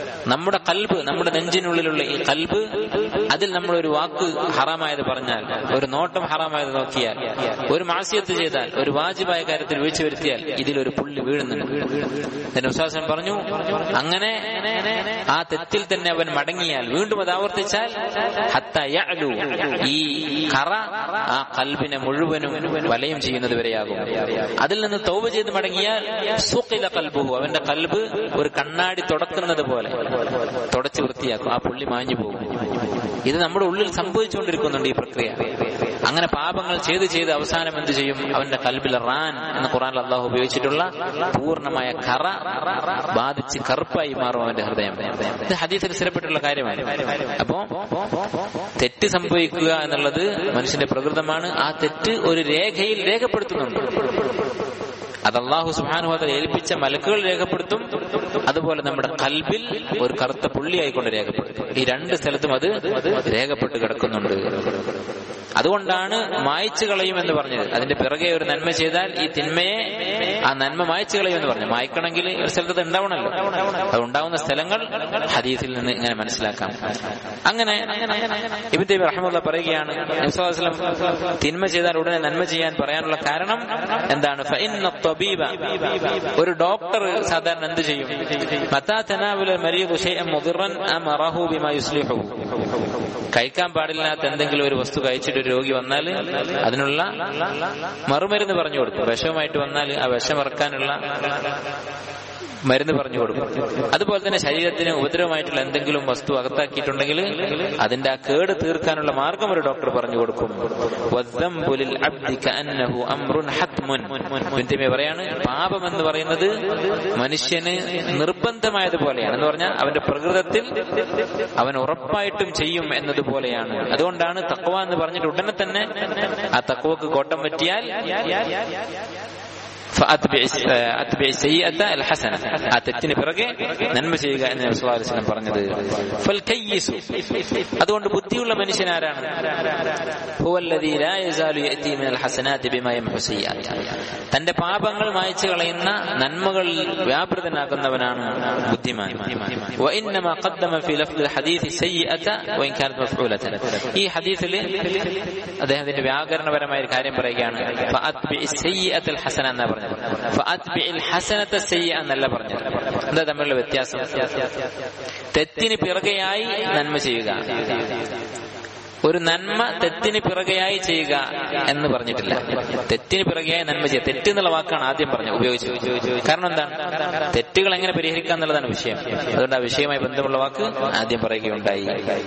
നമ്മുടെ കൽബ്, നമ്മുടെ നെഞ്ചിനുള്ളിലുള്ള ഈ കൽബ്, അതിൽ നമ്മൾ ഒരു വാക്ക് ഹറാമായത് പറഞ്ഞാൽ ഒരു നോട്ടം ഹറാമായത് നോക്കിയാൽ, ഒരു മാസിയത്ത് ചെയ്താൽ, ഒരു വാജിബായ കാര്യത്തിൽ വീഴ്ച വരുത്തിയാൽ ഇതിലൊരു പുള്ളി വീഴുന്നുണ്ട്. വിശ്വാസം പറഞ്ഞു, അങ്ങനെ ആ തെറ്റിൽ തന്നെ അവൻ മടങ്ങിയാൽ, വീണ്ടും അത് ആവർത്തിച്ചാൽ ഹത്താ യഅലു, ഈ ഖറ ആ ഖൽബിനെ മുഴുവനും വലയം ചെയ്യുന്നത് വരെയാകും. അതിൽ നിന്ന് തൗബ ചെയ്ത് മടങ്ങിയാൽ സുഖില ഖൽബുഹു, അവന്റെ ഖൽബ് ഒരു കണ്ണാടി തുടക്കുന്നത് പോലെ തുടച്ച് വൃത്തിയാക്കും, ആ പുള്ളി മാഞ്ഞു പോകും. ഇത് നമ്മുടെ ഉള്ളിൽ സംഭവിച്ചുകൊണ്ടിരിക്കുന്നുണ്ട് ഈ പ്രക്രിയ. അങ്ങനെ പാപങ്ങൾ ചെയ്ത് ചെയ്ത് അവസാനം എന്ത് ചെയ്യും? അവന്റെ ഖൽബിൽ റാൻ എന്ന് ഖുർആനിൽ അല്ലാഹു ഉപയോഗിച്ചിട്ടുള്ള പൂർണ്ണമായ ഖറ ബാധിച്ച് കറുപ്പായി മാറും അവന്റെ ഹൃദയം. ഇത് ഹദീസിൽ സ്ഥിരപ്പെട്ടുള്ള കാര്യമാണ്. അപ്പോ തെറ്റ് സംഭവിക്കുക എന്നുള്ളത് മനുഷ്യന്റെ പ്രകൃതമാണ്. ആ തെറ്റ് ഒരു രേഖയിൽ രേഖപ്പെടുത്തുന്നുണ്ട്. അത് അല്ലാഹു സുബ്ഹാനഹു വ തആല ഏൽപ്പിച്ച മലക്കുകൾ രേഖപ്പെടുത്തും, അതുപോലെ നമ്മുടെ ഖൽബിൽ ഒരു കറുത്ത പുള്ളിയായിക്കൊണ്ട് രേഖപ്പെടുത്തും. ഈ രണ്ട് സ്ഥലത്തും അത് രേഖപ്പെട്ട് കിടക്കുന്നുണ്ട്. അതുകൊണ്ടാണ് മായ്ച്ചു കളയും എന്ന് പറഞ്ഞത്. അതിന്റെ പിറകെ ഒരു നന്മ ചെയ്താൽ ഈ തിന്മയെ ആ നന്മ മായ്ച്ചു കളയും എന്ന് പറഞ്ഞു. മായ്ക്കണമെങ്കിൽ ഒരു സ്ഥലത്ത് അത് ഉണ്ടാവണമല്ലോ. അത് ഉണ്ടാവുന്ന സ്ഥലങ്ങൾ ഹദീസിൽ നിന്ന് ഇങ്ങനെ മനസ്സിലാക്കാം. അങ്ങനെ ഇബ്നു തൈമിയ്യ റഹിമഹുല്ലാഹ് പറയുകയാണ്, നബി സല്ലല്ലാഹു അലൈഹി വസല്ലം തിന്മ ചെയ്താൽ ഉടനെ നന്മ ചെയ്യാൻ പറയാനുള്ള കാരണം എന്താണ്? ഫഇന്ന ത്വബീബ, ഒരു ഡോക്ടർ സാധാരണ എന്ത് ചെയ്യും? മതാ തനാവല മരീദു ശൈഅൻ മുദിറൻ അമറഹു ബിമാ യുസ്ലിഹു, കഴിക്കാൻ പാടില്ലാത്ത എന്തെങ്കിലും ഒരു വസ്തു കഴിച്ചിട്ട് ഒരു രോഗി വന്നാൽ അതിനുള്ള മറുമരുന്ന് പറഞ്ഞു കൊടുക്കും. വിഷവുമായിട്ട് വന്നാൽ ആ വിഷമിറക്കാനുള്ള മരുന്ന് പറഞ്ഞു കൊടുക്കും. അതുപോലെ തന്നെ ശരീരത്തിന് ഉപദ്രവമായിട്ടുള്ള എന്തെങ്കിലും വസ്തു അകത്താക്കിയിട്ടുണ്ടെങ്കിൽ അതിന്റെ ആ കേട് തീർക്കാനുള്ള മാർഗം ഒരു ഡോക്ടർ പറഞ്ഞു കൊടുക്കും. പറയാണ്, പാപം എന്ന് പറയുന്നത് മനുഷ്യന് നിർബന്ധമായതുപോലെയാണ് എന്ന് പറഞ്ഞാൽ അവന്റെ പ്രകൃതത്തിൽ അവൻ ഉറപ്പായിട്ടും ചെയ്യും എന്നതുപോലെയാണ്. അതുകൊണ്ടാണ് തഖ്വ എന്ന് പറഞ്ഞിട്ട് ഉടനെ തന്നെ ആ തഖ്വക്ക് കോട്ടം പറ്റിയാൽ ആ തെറ്റിന് പിറകെ നന്മ ചെയ്യുക എന്ന് നബി സല്ലല്ലാഹു അലൈഹി വസല്ലം പറഞ്ഞത്. അതുകൊണ്ട് ബുദ്ധിയുള്ള മനുഷ്യൻ ആരാണ്? തന്റെ പാപങ്ങൾ മായ്ച്ചു കളയുന്ന നന്മകൾ വ്യാപൃതനാക്കുന്നവനാണ് ബുദ്ധിമാൻ. ഈ ഹദീസിൽ അദ്ദേഹത്തിന്റെ വ്യാകരണപരമായ ഒരു കാര്യം പറയുകയാണ്. എന്നാ പറഞ്ഞത്, എന്നല്ല പറഞ്ഞത്. എന്താ തമ്മിലുള്ള വ്യത്യാസം? തെറ്റിന് പിറകെയായി നന്മ ചെയ്യുക, ഒരു നന്മ തെറ്റിന് പിറകെയായി ചെയ്യുക എന്ന് പറഞ്ഞിട്ടില്ല. തെറ്റിന് പിറകെയായി നന്മ ചെയ്യുക, തെറ്റ് എന്നുള്ള വാക്കാണ് ആദ്യം പറഞ്ഞത്, ഉപയോഗിച്ചത്. കാരണം എന്താണ്? തെറ്റുകൾ എങ്ങനെ പരിഹരിക്കുക എന്നുള്ളതാണ് വിഷയം. അതുകൊണ്ട് ആ വിഷയവുമായി ബന്ധമുള്ള വാക്ക് ആദ്യം പറയുകയുണ്ടായി.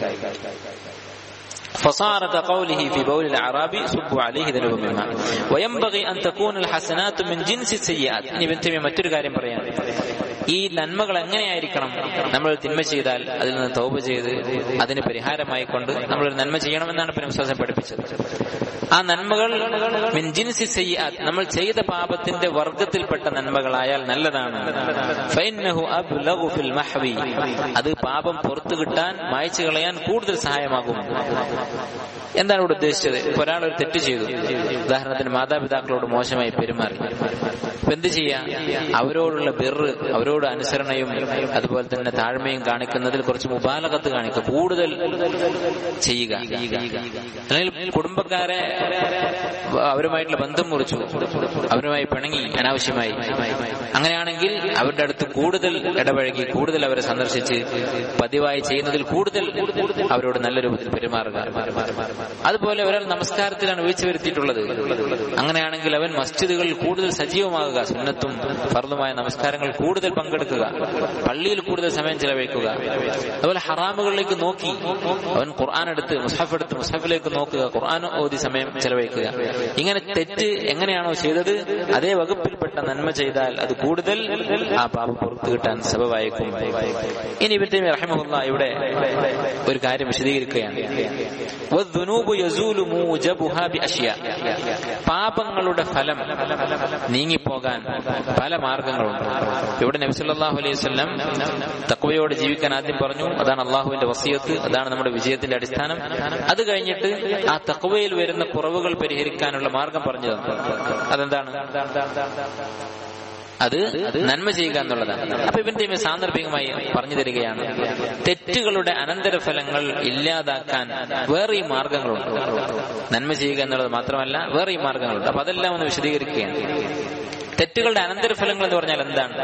فصارت قوله في بول الأعرابي صبوا عليه ذنوب من ماء وينبغي أن تكون الحسنات من جنس السيئات. ഇനി ഇബ്നു തൈമിയ്യ മറ്റൊരു കാര്യം പറയാണ്. ഈ നന്മകൾ എങ്ങനെയായിരിക്കണം? നമ്മൾ തിന്മ ചെയ്താൽ അതിൽ നിന്ന് തൗബ ചെയ്ത് അതിന് പരിഹാരമായി കൊണ്ട് നമ്മളൊരു നന്മ ചെയ്യണമെന്നാണ് വിശ്വാസം പഠിപ്പിച്ചത്. ആ നന്മകൾ മിൻ ജിൻസി സയ്യിആത്ത്, നമ്മൾ ചെയ്ത പാപത്തിന്റെ വർഗത്തിൽപ്പെട്ട നന്മകളായാൽ നല്ലതാണ്. ഫഇന്നഹു അബ്ലഗു ഫിൽ മഹ്വി, അത് പാപം പുറത്തു കിട്ടാൻ മായ്ച്ചു കളയാൻ കൂടുതൽ സഹായമാകും. എന്താണ് ഇവിടെ ഉദ്ദേശിച്ചത്? ഒരാൾ ഒരു തെറ്റ് ചെയ്തു, ഉദാഹരണത്തിന് മാതാപിതാക്കളോട് മോശമായി പെരുമാറി, എന്ത് ചെയ്യാ? അവരോടുള്ള ബിർറ്, അവരോട് അനുസരണയും അതുപോലെ തന്നെ താഴ്മയും കാണിക്കുന്നതിൽ കുറച്ച് മുബാലഗത്ത് കാണിക്കുക, കൂടുതൽ ചെയ്യുക. അല്ലെങ്കിൽ കുടുംബക്കാരെ അവരുമായിട്ടുള്ള ബന്ധം മുറിച്ചു, അവരുമായി പിണങ്ങി അനാവശ്യമായി, അങ്ങനെയാണെങ്കിൽ അവരുടെ അടുത്ത് കൂടുതൽ ഇടപഴകി, കൂടുതൽ അവരെ സന്ദർശിച്ച് പതിവായി ചെയ്യുന്നതിൽ കൂടുതൽ അവരോട് നല്ലൊരു പെരുമാറുക. അതുപോലെ ഒരാൾ നമസ്കാരത്തിലാണ് വീഴ്ച വരുത്തിയിട്ടുള്ളത്, അങ്ങനെയാണെങ്കിൽ അവൻ മസ്ജിദുകളിൽ കൂടുതൽ സജീവമാകുക, സുന്നത്തും ഫർളുമായ നമസ്കാരങ്ങൾ കൂടുതൽ പങ്കെടുക്കുക, പള്ളിയിൽ കൂടുതൽ സമയം ചെലവഴിക്കുക. അതുപോലെ ഹറാമുകളിലേക്ക് നോക്കി അവൻ ഖുർആൻ എടുത്ത് മുസ്ഹഫ് എടുത്ത് മുസ്ഹഫിലേക്ക് നോക്കുക, ഖുർആൻ ഓതി സമയം ചെലവഴിക്കുക. ഇങ്ങനെ തെറ്റ് എങ്ങനെയാണോ ചെയ്തത് അതേ വകുപ്പിൽപ്പെട്ട നന്മ ചെയ്താൽ അത് കൂടുതൽ ആ പാപം പുറത്തു കിട്ടാൻ സബബായേക്കും. ഇനി ഇബ്നു തൈമിയ്യ റഹിമഹുല്ലാഹ് ഇവിടെ ഒരു കാര്യം വിശദീകരിക്കുകയാണ്. പാപങ്ങളുടെ ഫലം നീങ്ങിപ്പോകാൻ പല മാർഗങ്ങളുണ്ട്. ഇവിടെ നബി സല്ലല്ലാഹു അലൈഹി വസല്ലം തഖ്വയോടെ ജീവിക്കാൻ ആദ്യം പറഞ്ഞു. അതാണ് അള്ളാഹുവിന്റെ വസിയത്ത്, അതാണ് നമ്മുടെ വിജയത്തിന്റെ അടിസ്ഥാനം. അത് കഴിഞ്ഞിട്ട് ആ തഖ്വയിൽ വരുന്ന കുറവുകൾ പരിഹരിക്കാനുള്ള മാർഗം പറഞ്ഞു തന്നു. അതെന്താണ്? അത് നന്മ ചെയ്യുക എന്നുള്ളതാണ്. അപ്പൊ ഇബ്നു തൈമിയ്യ സാന്ദർഭികമായി പറഞ്ഞു തരികയാണ്, തെറ്റുകളുടെ അനന്തരഫലങ്ങൾ ഇല്ലാതാക്കാൻ വേറെയും മാർഗങ്ങളുണ്ട്. നന്മ ചെയ്യുക എന്നുള്ളത് മാത്രമല്ല വേറെയും മാർഗങ്ങളുണ്ട്. അപ്പൊ അതെല്ലാം ഒന്ന് വിശദീകരിക്കുകയാണ്. തെറ്റുകളുടെ അനന്തരഫലങ്ങൾ എന്ന് പറഞ്ഞാൽ എന്താണ്?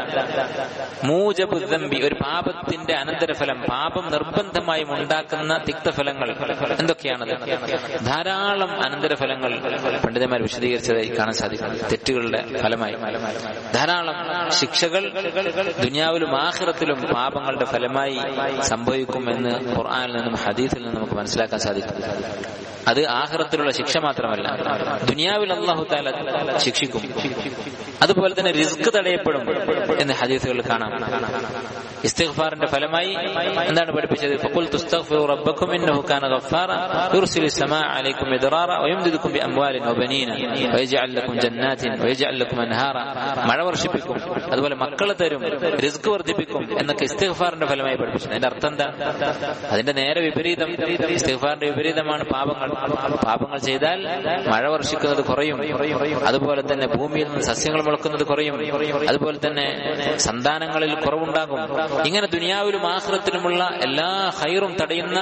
മൂജബു ദംബി, ഒരു പാപത്തിന്റെ അനന്തരഫലം, പാപം നിർബന്ധമായും ഉണ്ടാക്കുന്ന തിക്തഫലങ്ങൾ എന്തൊക്കെയാണത്? ധാരാളം അനന്തരഫലങ്ങൾ പണ്ഡിതന്മാർ വിശദീകരിച്ചതായി കാണാൻ സാധിക്കും. തെറ്റുകളുടെ ഫലമായി ധാരാളം ശിക്ഷകൾ ദുനിയാവിലും ആഖിറത്തിലും പാപങ്ങളുടെ ഫലമായി സംഭവിക്കുമെന്ന് ഖുർആനിൽ നിന്നും ഹദീസിൽ നിന്നും നമുക്ക് മനസ്സിലാക്കാൻ സാധിക്കും. അത് ആഖിറത്തിലുള്ള ശിക്ഷ മാത്രമല്ല, ദുനിയാവിൽ അല്ലാഹു തആല ശിക്ഷിക്കും. അതുപോലെ തന്നെ റിസ്ക് തടയപ്പെടും എന്ന് ഹദീസുകളിൽ കാണാം. ഇസ്തിഗ്ഫാറിന്റെ ഫലമായി എന്താണ് പഠിപ്പിച്ചത്? ഫഖുൽതു അസ്തഗ്ഫിറു റബ്ബക്കും ഇന്നഹു കാന ഗഫാറ യുർസിലു സമാഅ അലൈക്കും മിദ്റാറ വയംദിദുക്കും ബിഅംവാലിൻ വബനീന വയജ്അൽ ലക്കും ജന്നാത്തിൻ വയജ്അൽ ലക്കും അൻഹാറ. മഴ വർഷിപ്പിക്കും, അതുപോലെ മക്കളെ തരും, റിസ്ക് വർദ്ധിപ്പിക്കും എന്നൊക്കെ ഇസ്തിഗ്ഫാറിന്റെ ഫലമായി പഠിപ്പിച്ചു. അതിന്റെ അർത്ഥം എന്താ? അതിന്റെ നേരെ വിപരീതം, ഇസ്തിഗ്ഫാറിന്റെ വിപരീതമാണ് പാപങ്ങൾ. പാപങ്ങൾ ചെയ്താൽ മഴ വർഷിക്കുന്നത് കുറയും, അതുപോലെ തന്നെ ഭൂമിയിൽ നിന്ന് സസ്യങ്ങൾ മുളക്കുന്നത് കുറയും, അതുപോലെ തന്നെ സന്താനങ്ങളിൽ കുറവുണ്ടാകും. ഇങ്ങനെ ദുനിയാവിലും ആഖിറത്തിലുമുള്ള എല്ലാ ഖൈറും തടയുന്ന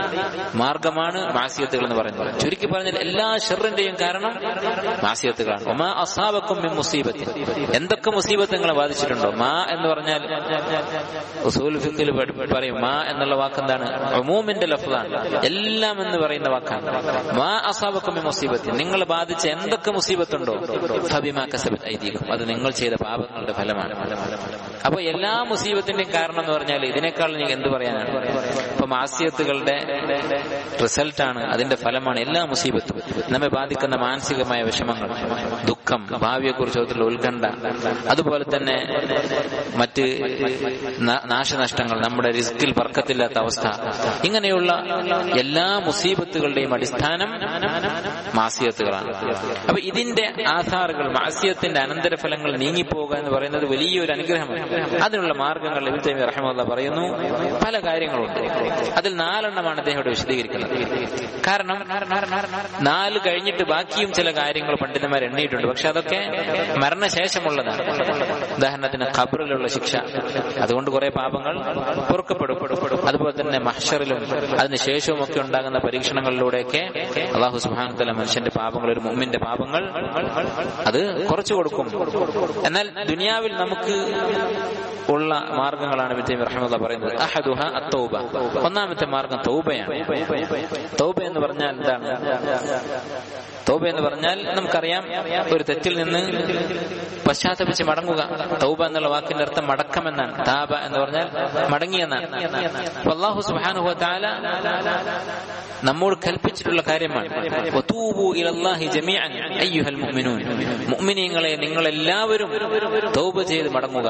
മാർഗമാണ് മാസിയത്തുകൾ എന്ന് പറയുന്നത്. ചുരുക്കി പറഞ്ഞാൽ എല്ലാ ഷർറിന്റെയും കാരണം മാസിയത്തുകളാണ്. വമാ അസാബക്കും മിൻ മുസീബത്തിൻ, എന്തൊക്കെ മുസീബത്ത് നിങ്ങളെ ബാധിച്ചിട്ടുണ്ടോ. മാ എന്ന് പറഞ്ഞാൽ ഉസൂൽ ഫിഖ്ഹിൽ പറയും, മാ എന്നുള്ള വാക്ക് എന്താണ്? ഉമൂമിന്റെ ലഫ്ളാണ്, എല്ലാം എന്ന് പറയുന്ന വാക്കാണ്. മാ അസാബക്കും മിൻ മുസീബത്തിൻ, നിങ്ങളെ ബാധിച്ച എന്തൊക്കെ മുസീബത്തുണ്ടോ ഫബിമാ കസബത് ഐദീകും, അത് നിങ്ങൾ ചെയ്ത പാപങ്ങളുടെ ഫലമാണ്. അപ്പൊ എല്ലാ മുസീബത്തിന്റെയും കാരണം എന്ന് പറഞ്ഞാൽ ഇതിനേക്കാൾ നിങ്ങൾക്ക് എന്ത് പറയാനാണ്? ഇപ്പൊ മാസിയത്തുകളുടെ റിസൾട്ടാണ്, അതിന്റെ ഫലമാണ് എല്ലാ മുസീബത്തും. നമ്മെ ബാധിക്കുന്ന മാനസികമായ വിഷമങ്ങൾ, ദുഃഖം, ഭാവിയെ കുറിച്ചുള്ള ഉത്കണ്ഠ, അതുപോലെ തന്നെ മറ്റ് നാശനഷ്ടങ്ങൾ, നമ്മുടെ റിസ്കിൽ ബർക്കത്തില്ലാത്ത അവസ്ഥ, ഇങ്ങനെയുള്ള എല്ലാ മുസീബത്തുകളുടെയും അടിസ്ഥാനം മാസിയത്തുകളാണ്. അപ്പൊ ഇതിന്റെ ആധാറുകൾ, മാസിയത്തിന്റെ അനന്തരഫലങ്ങൾ നീങ്ങിപ്പോകുക എന്ന് പറയുന്നത് വലിയൊരു അനുഗ്രഹമാണ്. അതിനുള്ള മാർഗങ്ങൾ ഇബ്നു തൈമിയ്യ റഹിമഹുല്ലാഹ് പറയുന്നു. പല കാര്യങ്ങളുണ്ട്, അതിൽ നാലെണ്ണമാണ് അദ്ദേഹം ഇവിടെ വിശദീകരിക്കുന്നത്. കാരണം നാല് കഴിഞ്ഞിട്ട് ബാക്കിയും ചില കാര്യങ്ങൾ പണ്ഡിതന്മാർ എണ്ണിയിട്ടുണ്ട്. പക്ഷെ അതൊക്കെ മരണശേഷമുള്ളതാണ്. ഉദാഹരണത്തിന് ഖബറിലുള്ള ശിക്ഷ, അതുകൊണ്ട് കുറെ പാപങ്ങൾ പൊറുക്കപ്പെടും. അതുപോലെ തന്നെ മഹ്ശറിലും അതിനുശേഷവും ഒക്കെ ഉണ്ടാകുന്ന പരീക്ഷണങ്ങളിലൂടെയൊക്കെ അല്ലാഹു സുബ്ഹാനഹു വ തആല മനുഷ്യന്റെ പാപങ്ങൾ, ഒരു മുഅ്മിന്റെ പാപങ്ങൾ അത് കുറച്ചു കൊടുക്കും. എന്നാൽ ദുനിയാവിൽ നമുക്ക് ഉള്ള മാർഗങ്ങളാണ് ഇബ്നു തൈമിയ്യ റഹിമഹുല്ലാഹ് പറയുന്നത്. അഹദുഹ അത്തൗബ, ഒന്നാമത്തെ മാർഗം തൗബയാണ്. തൗബ എന്ന് പറഞ്ഞാൽ എന്താണ്? തൗബ എന്ന് പറഞ്ഞാൽ നമുക്കറിയാം, ഒരു തെറ്റിൽ നിന്ന് പശ്ചാത്തപിച്ച് മടങ്ങുക. തൗബ എന്നുള്ള വാക്കിന്റെ അർത്ഥം മടക്കം എന്നാണ്. താബ എന്ന് പറഞ്ഞാൽ മടങ്ങിയെന്നാണ്. അല്ലാഹു സുബ്ഹാനഹു വ തആല നമ്മോട് കൽപ്പിച്ചിട്ടുള്ള കാര്യമാണ്. വതൂബു ഇലല്ലാഹി ജമീഅൻ അയ്യുഹൽ മുഅ്മിനൂൻ, മുഅ്മിനീങ്ങളെ നിങ്ങളെല്ലാവരും തൗബ ചെയ്ത് മടങ്ങുക.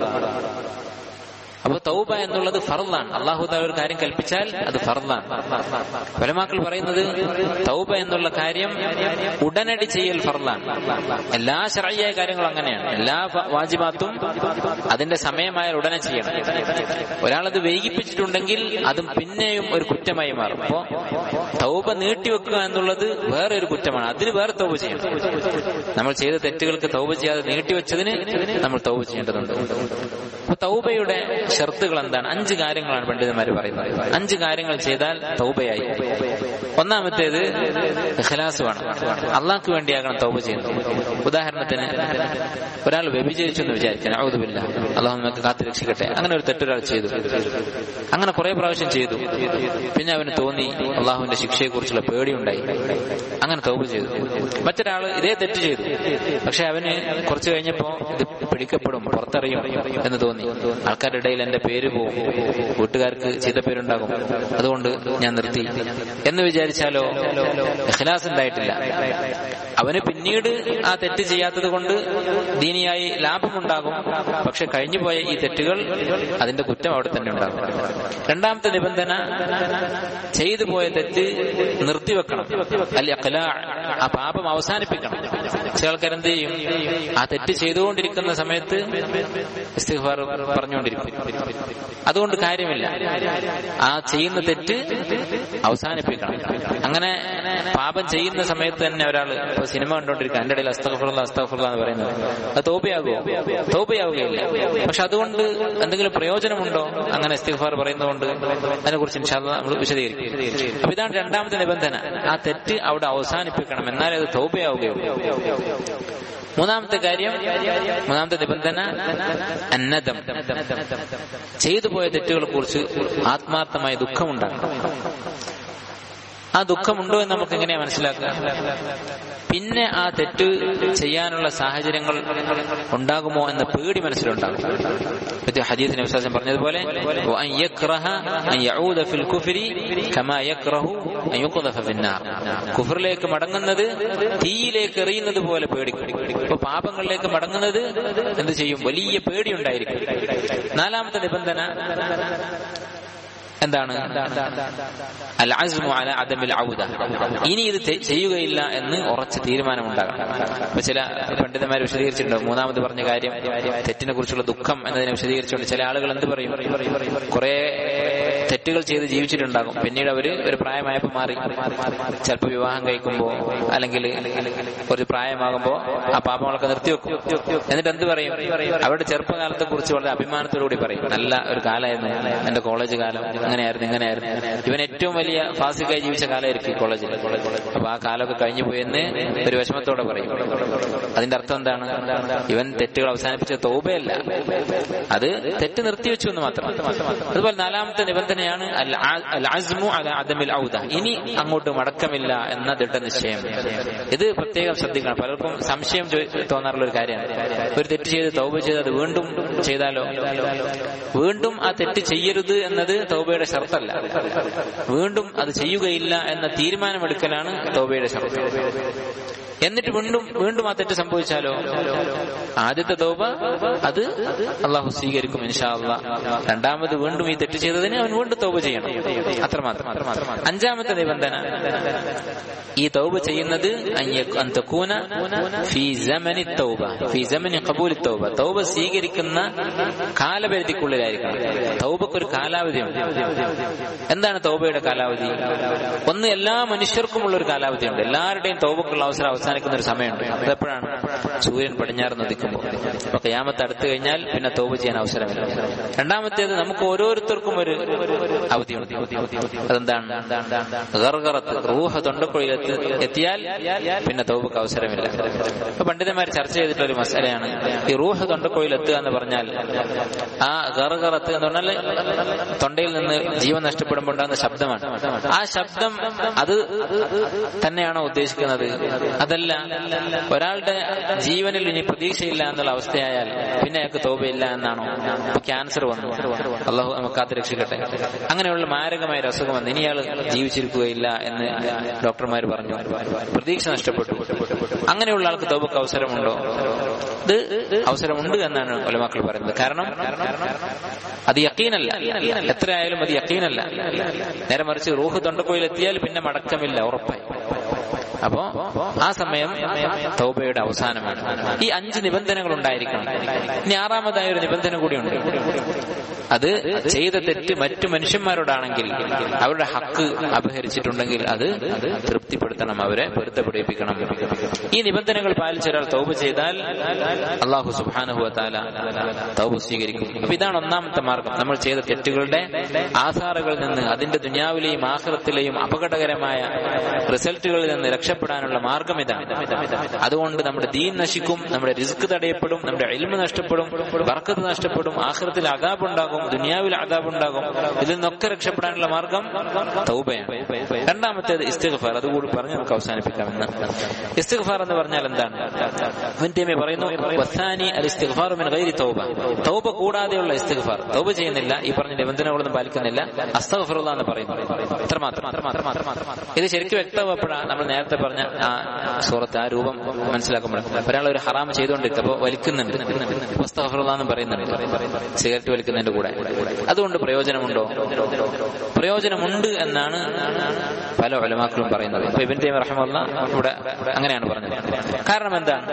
അപ്പൊ തൗബ എന്നുള്ളത് ഫർളാണ്. അല്ലാഹു തആല ഒരു കാര്യം കൽപ്പിച്ചാൽ അത് ഫർളാണ്. ഉലമാക്കൾ പറയുന്നത് തൗബ എന്നുള്ള കാര്യം ഉടനടി ചെയ്യൽ ഫർളാണ്. എല്ലാ ശർഈയായ കാര്യങ്ങളും അങ്ങനെയാണ്. എല്ലാ വാജിബാത്തും അതിന്റെ സമയമായാൽ ഉടനെ ചെയ്യണം. ഒരാളത് വൈകിപ്പിച്ചിട്ടുണ്ടെങ്കിൽ അതും പിന്നെയും ഒരു കുറ്റമായി മാറും. അപ്പോ തൗബ നീട്ടിവെക്കുക എന്നുള്ളത് വേറെ ഒരു കുറ്റമാണ്. അതിന് വേറെ തൗബ ചെയ്യണം. നമ്മൾ ചെയ്ത തെറ്റുകൾക്ക് തൗബ ചെയ്യാതെ നീട്ടിവെച്ചതിന് നമ്മൾ തൗബ ചെയ്യേണ്ടതുണ്ട്. അപ്പൊ തൗബയുടെ ഷർത്തുകൾ എന്താണ്? അഞ്ച് കാര്യങ്ങളാണ് പണ്ഡിതന്മാർ പറയുന്നത്. അഞ്ച് കാര്യങ്ങൾ ചെയ്താൽ തൗബയായി. ഒന്നാമത്തേത് ഇഖ്ലാസ് വേണം. അള്ളാഹ്ക്ക് വേണ്ടിയാകണം തൗബ ചെയ്യുന്നത്. ഉദാഹരണത്തിന് ഒരാൾ വ്യഭിചരിച്ചു എന്ന് വിചാരിക്കണം, അഊദു ബില്ലാഹ്, അള്ളാഹു നമുക്ക് കാത്തു രക്ഷിക്കട്ടെ. അങ്ങനെ ഒരു തെറ്റൊരാൾ ചെയ്തു, അങ്ങനെ കുറെ പ്രാവശ്യം ചെയ്തു. പിന്നെ അവന് തോന്നി അള്ളാഹുവിന്റെ ശിക്ഷയെ കുറിച്ചുള്ള പേടിയുണ്ടായി, അങ്ങനെ തൗബ ചെയ്തു. മറ്റൊരാൾ ഇതേ തെറ്റ് ചെയ്തു, പക്ഷെ അവന് കുറച്ചു കഴിഞ്ഞപ്പോ ഇത് പിടിക്കപ്പെടും, പുറത്തറിയും എന്ന് തോന്നി. ആൾക്കാരുടെ ഇടയിൽ എന്റെ പേര് പോകും, വീട്ടുകാർക്ക് ചീത്തപ്പേരുണ്ടാകും, അതുകൊണ്ട് ഞാൻ നിർത്തി എന്ന് വിചാരിച്ചാലോ ഇഖ്ലാസ് ഉണ്ടായിട്ടില്ല. അവന് പിന്നീട് ആ തെറ്റ് ചെയ്യാത്തത് കൊണ്ട് ദീനിയായി ലാഭമുണ്ടാകും, പക്ഷെ കഴിഞ്ഞുപോയ ഈ തെറ്റുകൾ അതിന്റെ കുറ്റം അവിടെ തന്നെ ഉണ്ടാകും. രണ്ടാമത്തെ നിബന്ധന, ചെയ്തു പോയ തെറ്റ് നിർത്തിവെക്കണം. അൽ ഇഖ്ലാ, ആ പാപം അവസാനിപ്പിക്കണം. ചില ആൾക്കാർ എന്ത് ചെയ്യും? ആ തെറ്റ് ചെയ്തുകൊണ്ടിരിക്കുന്ന സമയത്ത് ഇസ്തിഗ്ഫാർ പറഞ്ഞുകൊണ്ടിരിക്കും. അതുകൊണ്ട് കാര്യമില്ല. ആ ചെയ്യുന്ന തെറ്റ് അവസാനിപ്പിക്കണം. അങ്ങനെ പാപം ചെയ്യുന്ന സമയത്ത് തന്നെ ഒരാൾ സിനിമ കണ്ടുകൊണ്ട് പറഞ്ഞുകൊണ്ടിരിക്കുക, അതിന്റെ ഇടയിൽ അസ്തഗ്ഫിറുല്ലാ അസ്തഗ്ഫിറുല്ലാ എന്ന് പറയുന്നത്, അത് തൗബയാകുമോ? തൗബയാവുകയില്ല. പക്ഷെ അതുകൊണ്ട് എന്തെങ്കിലും പ്രയോജനമുണ്ടോ അങ്ങനെ ഇസ്തിഗ്ഫാർ പറയുന്നതുകൊണ്ട്? അതിനെക്കുറിച്ച് ഇൻഷാ അല്ലാഹ് നമ്മൾ വിശദീകരിക്കും. അപ്പൊ ഇതാണ് രണ്ടാമത്തെ നിബന്ധന, ആ തെറ്റ് അവിടെ അവസാനിപ്പിക്കണം, എന്നാലേ അത് തൗബയാവുകയുള്ളൂ. മൂന്നാമത്തെ കാര്യം, മൂന്നാമത്തെ നിബന്ധന അന്നദം, ചെയ്തു പോയ തെറ്റുകളെ കുറിച്ച് ആത്മാർത്ഥമായ ദുഃഖമുണ്ടാക്കണം. ആ ദുഃഖമുണ്ടോ എന്ന് നമുക്ക് എങ്ങനെയാ മനസ്സിലാക്കുക? പിന്നെ ആ തെറ്റ് ചെയ്യാനുള്ള സാഹചര്യങ്ങൾ ഉണ്ടാകുമോ എന്ന പേടി മനസ്സിലുണ്ടാകും. ഹദീസിനെ വിശ്വാസം പറഞ്ഞതുപോലെ കുഫറിലേക്ക് മടങ്ങുന്നത് തീയിലേക്ക് എറിയുന്നത് പോലെ പേടിക്കും. ഇപ്പൊ പാപങ്ങളിലേക്ക് മടങ്ങുന്നത് എന്ത് ചെയ്യും? വലിയ പേടിയുണ്ടായിരിക്കും. നാലാമത്തെ നിബന്ധന എന്താണ്? അൽ അസ്മു അലാ അദമിൽ ഔദ, ഇനി ഇത് ചെയ്യുകയില്ല എന്ന് ഉറച്ച തീരുമാനമുണ്ടാകണം. അപ്പൊ ചില പണ്ഡിതന്മാർ വിശദീകരിച്ചിട്ടുണ്ട് മൂന്നാമത് പറഞ്ഞ കാര്യം, തെറ്റിനെ കുറിച്ചുള്ള ദുഃഖം എന്നതിനെ വിശദീകരിച്ചുകൊണ്ട് ചില ആളുകൾ എന്ത് പറയും? കുറെ തെറ്റുകൾ ചെയ്ത് ജീവിച്ചിട്ടുണ്ടാകും, പിന്നീട് അവര് ഒരു പ്രായമായപ്പോ മാറി, ചിലപ്പോൾ വിവാഹം കഴിക്കുമ്പോ അല്ലെങ്കിൽ ഒരു പ്രായമാകുമ്പോ ആ പാപങ്ങളൊക്കെ നിർത്തിവെക്കും. എന്നിട്ട് എന്ത് പറയും? അവരുടെ ചെറുപ്പകാലത്തെ കുറിച്ച് വളരെ അഭിമാനത്തോടുകൂടി പറയും, നല്ല ഒരു കാലമായിരുന്നു എന്റെ കോളേജ് കാലം, അങ്ങനെയായിരുന്നു ഇങ്ങനെയായിരുന്നു. ഇവൻ ഏറ്റവും വലിയ ഫാസിക്കായി ജീവിച്ച കാലമായിരിക്കും കോളേജിൽ. അപ്പൊ ആ കാലമൊക്കെ കഴിഞ്ഞു പോയെന്ന് ഒരു വിഷമത്തോടെ പറയും. അതിന്റെ അർത്ഥം എന്താണ്? ഇവൻ തെറ്റുകൾ അവസാനിപ്പിച്ച തൗബയല്ല, അത് തെറ്റ് നിർത്തിവെച്ചു എന്ന് മാത്രം. അതുപോലെ നാലാമത്തെ നിബന്ധനയാണ് അൽ അസ്മു അലാ അദമിൽ ഔദ, ഇനി അങ്ങോട്ട് മടക്കമില്ല എന്ന ദൃഢനിശ്ചയം. ഇത് പ്രത്യേകം ശ്രദ്ധിക്കണം. പലർക്കും സംശയം തോന്നാറുള്ള ഒരു കാര്യമാണ്, ഒരു തെറ്റ് ചെയ്ത് തൗബ ചെയ്ത് അത് വീണ്ടും ചെയ്താലോ? വീണ്ടും ആ തെറ്റ് ചെയ്യരുത് എന്നത് തൗബയുടെ ഷർത്തല്ല, വീണ്ടും അത് ചെയ്യുകയില്ല എന്ന തീരുമാനമെടുക്കലാണ് തൗബയുടെ ഷർത്ത്. എന്നിട്ട് വീണ്ടും വീണ്ടും ആ തെറ്റ് സംഭവിച്ചാലോ? ആദ്യത്തെ തൗബ അത് അള്ളാഹു സ്വീകരിക്കും ഇൻഷാ അല്ലാഹ്. രണ്ടാമത് വീണ്ടും ഈ തെറ്റ് ചെയ്തതിന് അവൻ വീണ്ടും തൗബ ചെയ്യണം, അത്രമാത്രം. അഞ്ചാമത്തെ നിബന്ധന, ഈ തൗബ ചെയ്യുന്നത് തൗബ സ്വീകരിക്കുന്ന കാലപരിധിക്കുള്ളിലായിരിക്കണം. തൗബക്കൊരു കാലാവധിയുണ്ട്. എന്താണ് തൗബയുടെ കാലാവധി? ഒന്ന്, എല്ലാ മനുഷ്യർക്കുമുള്ള ഒരു കാലാവധിയുണ്ട്. എല്ലാവരുടെയും തൗബക്കുള്ള അവസരം അവസാനിക്കുന്ന ഒരു സമയമുണ്ട്. അതെപ്പോഴാണ്? സൂര്യൻ പടിഞ്ഞാറ് ഉദിക്കുമ്പോൾ. അപ്പൊ ഖിയാമത്ത് അടുത്തു കഴിഞ്ഞാൽ പിന്നെ തൗബ ചെയ്യാൻ അവസരമില്ല. രണ്ടാമത്തേത്, നമുക്ക് ഓരോരുത്തർക്കും ഒരു അവധിയുണ്ട്. അതെന്താണ്? ഗർഗറത്ത്, റൂഹ് തൊണ്ടക്കുഴിയിൽ എത്തിയാൽ പിന്നെ തൗബക്ക് അവസരമില്ല. അപ്പൊ പണ്ഡിതന്മാർ ചർച്ച ചെയ്തിട്ടുള്ള ഒരു മസലയാണ് ഈ റൂഹ് തൊണ്ടക്കുഴിയിൽ എത്തുക എന്ന് പറഞ്ഞാൽ, ആ ഗർഗറത്ത് എന്ന് പറഞ്ഞാൽ തൊണ്ടയിൽ നിന്ന് ജീവൻ നഷ്ടപ്പെടുമ്പോൾ ഉണ്ടാകുന്ന ശബ്ദമാണ്. ആ ശബ്ദം അത് തന്നെയാണോ ഉദ്ദേശിക്കുന്നത്? അതല്ല, ഒരാളുടെ ജീവനിൽ ഇനി പ്രതീക്ഷയില്ല എന്നുള്ള അവസ്ഥയായാൽ പിന്നെ അയാൾക്ക് തൗബയില്ല എന്നാണോ? ഇപ്പൊ ക്യാൻസർ വന്നു, അള്ളാഹു നമുക്ക് കാത്ത് രക്ഷിക്കട്ടെ, അങ്ങനെയുള്ള മാരകമായ ഒരു അസുഖം വന്നു, ഇനി അയാൾ ജീവിച്ചിരിക്കുകയില്ല എന്ന് ഡോക്ടർമാർ പറഞ്ഞു, പ്രതീക്ഷ നഷ്ടപ്പെട്ടു. അങ്ങനെയുള്ള ആൾക്ക് തൗബക്ക് അവസരമുണ്ടോ? ഇത് അവസരമുണ്ട് എന്നാണ് ഉലമാക്കൾ പറയുന്നത്. കാരണം അത് യഖീനല്ല, എത്രയായാലും അത് യഖീനല്ല. നേരെ മറിച്ച് റൂഹ് തൊണ്ടക്കുഴിയിൽ എത്തിയാൽ പിന്നെ മടക്കമില്ല, ഉറപ്പായി. അപ്പോ ആ സമയം തൗബയുടെ അവസാനമാണ്. ഈ അഞ്ച് നിബന്ധനകൾ ഉണ്ടായിരിക്കണം. ഇനി ആറാമതായ ഒരു നിബന്ധന കൂടിയുണ്ട്. അത് ചെയ്ത തെറ്റ് മറ്റു മനുഷ്യന്മാരോടാണെങ്കിൽ അവരുടെ ഹക്ക് അപഹരിച്ചിട്ടുണ്ടെങ്കിൽ അത് തൃപ്തിപ്പെടുത്തണം, അവരെ പൊരുത്തപ്പെടിപ്പിക്കണം. ഈ നിബന്ധനകൾ പാലിച്ച ഒരാൾ തൗബ ചെയ്താൽ അല്ലാഹു സുബ്ഹാനഹു വ തആല തൗബ സ്വീകരിക്കും. അപ്പൊ ഇതാണ് ഒന്നാമത്തെ മാർഗം. നമ്മൾ ചെയ്ത തെറ്റുകളുടെ ആസാറുകളിൽ നിന്ന്, അതിന്റെ ദുനിയാവിലെയും ആഖിറത്തിലെയും അപകടകരമായ റിസൾട്ടുകളിൽ നിന്ന് രക്ഷപ്പെടാനുള്ള മാർഗം ഇതാണ്. അതുകൊണ്ട് നമ്മുടെ ദീൻ നശിക്കും, നമ്മുടെ റിസ്ക് തടയപ്പെടും, നമ്മുടെ ഇൽമ് നഷ്ടപ്പെടും, ബർക്കത്ത് നഷ്ടപ്പെടും, ആഖിറത്തിൽ അദാബ് ഉണ്ടാകും, ദുനിയാവിൽ അദാബ് ഉണ്ടാകും. ഇതിൽ നിന്നൊക്കെ രക്ഷപ്പെടാനുള്ള മാർഗം തൗബയാണ്. രണ്ടാമത്തേത് ഇസ്തിഗ്ഫാർ. അതുകൂടി പറഞ്ഞ് നമുക്ക് അവസാനിപ്പിക്കാമെന്ന്. ഇസ്തിഗ്ഫാർ എന്ന് പറഞ്ഞാൽ എന്താണ്? ഇബ്നു തൈമിയ്യ പറയുന്നു, വസാനി അൽ ഇസ്തിഗ്ഫാർ മിൻ ഗൈരി തൗബ, തൗബ കൂടാതെയുള്ള ഇസ്തിഗ്ഫാർ. തൗബ ചെയ്യുന്നില്ല, ഈ പറഞ്ഞ നിബന്ധനകളൊന്നും പാലിക്കുന്നില്ല, അസ്തഗ്ഫിറുല്ലാഹ് എന്ന് പറയുന്നു. അത്രമാത്രം. ഇത് ശരിക്കും വ്യക്തമാക്കപ്പെടാൻ നമ്മൾ നേരത്തെ പറഞ്ഞ ആ സൂറത്ത്, ആ രൂപം മനസ്സിലാക്കുമ്പോൾ ഒരാൾ ഒരു ഹറാം ചെയ്തുകൊണ്ടിരിക്കും, അപ്പൊ വലിക്കുന്നുണ്ട്, അസ്തഗ്ഫിറുല്ലാഹ് എന്ന് പറയുന്നുണ്ട്, സിഗരറ്റ് വലിക്കുന്നതിന്റെ കൂടെ. അതുകൊണ്ട് പ്രയോജനമുണ്ടോ? പ്രയോജനമുണ്ട് എന്നാണ് പല ഉലമാക്കളും പറയുന്നത്. ഇപ്പൊ ഇബ്നു തൈമിയ്യ റഹിമഹുല്ലാഹ് ഇവിടെ അങ്ങനെയാണ് പറഞ്ഞത്. കാരണം എന്താണ്?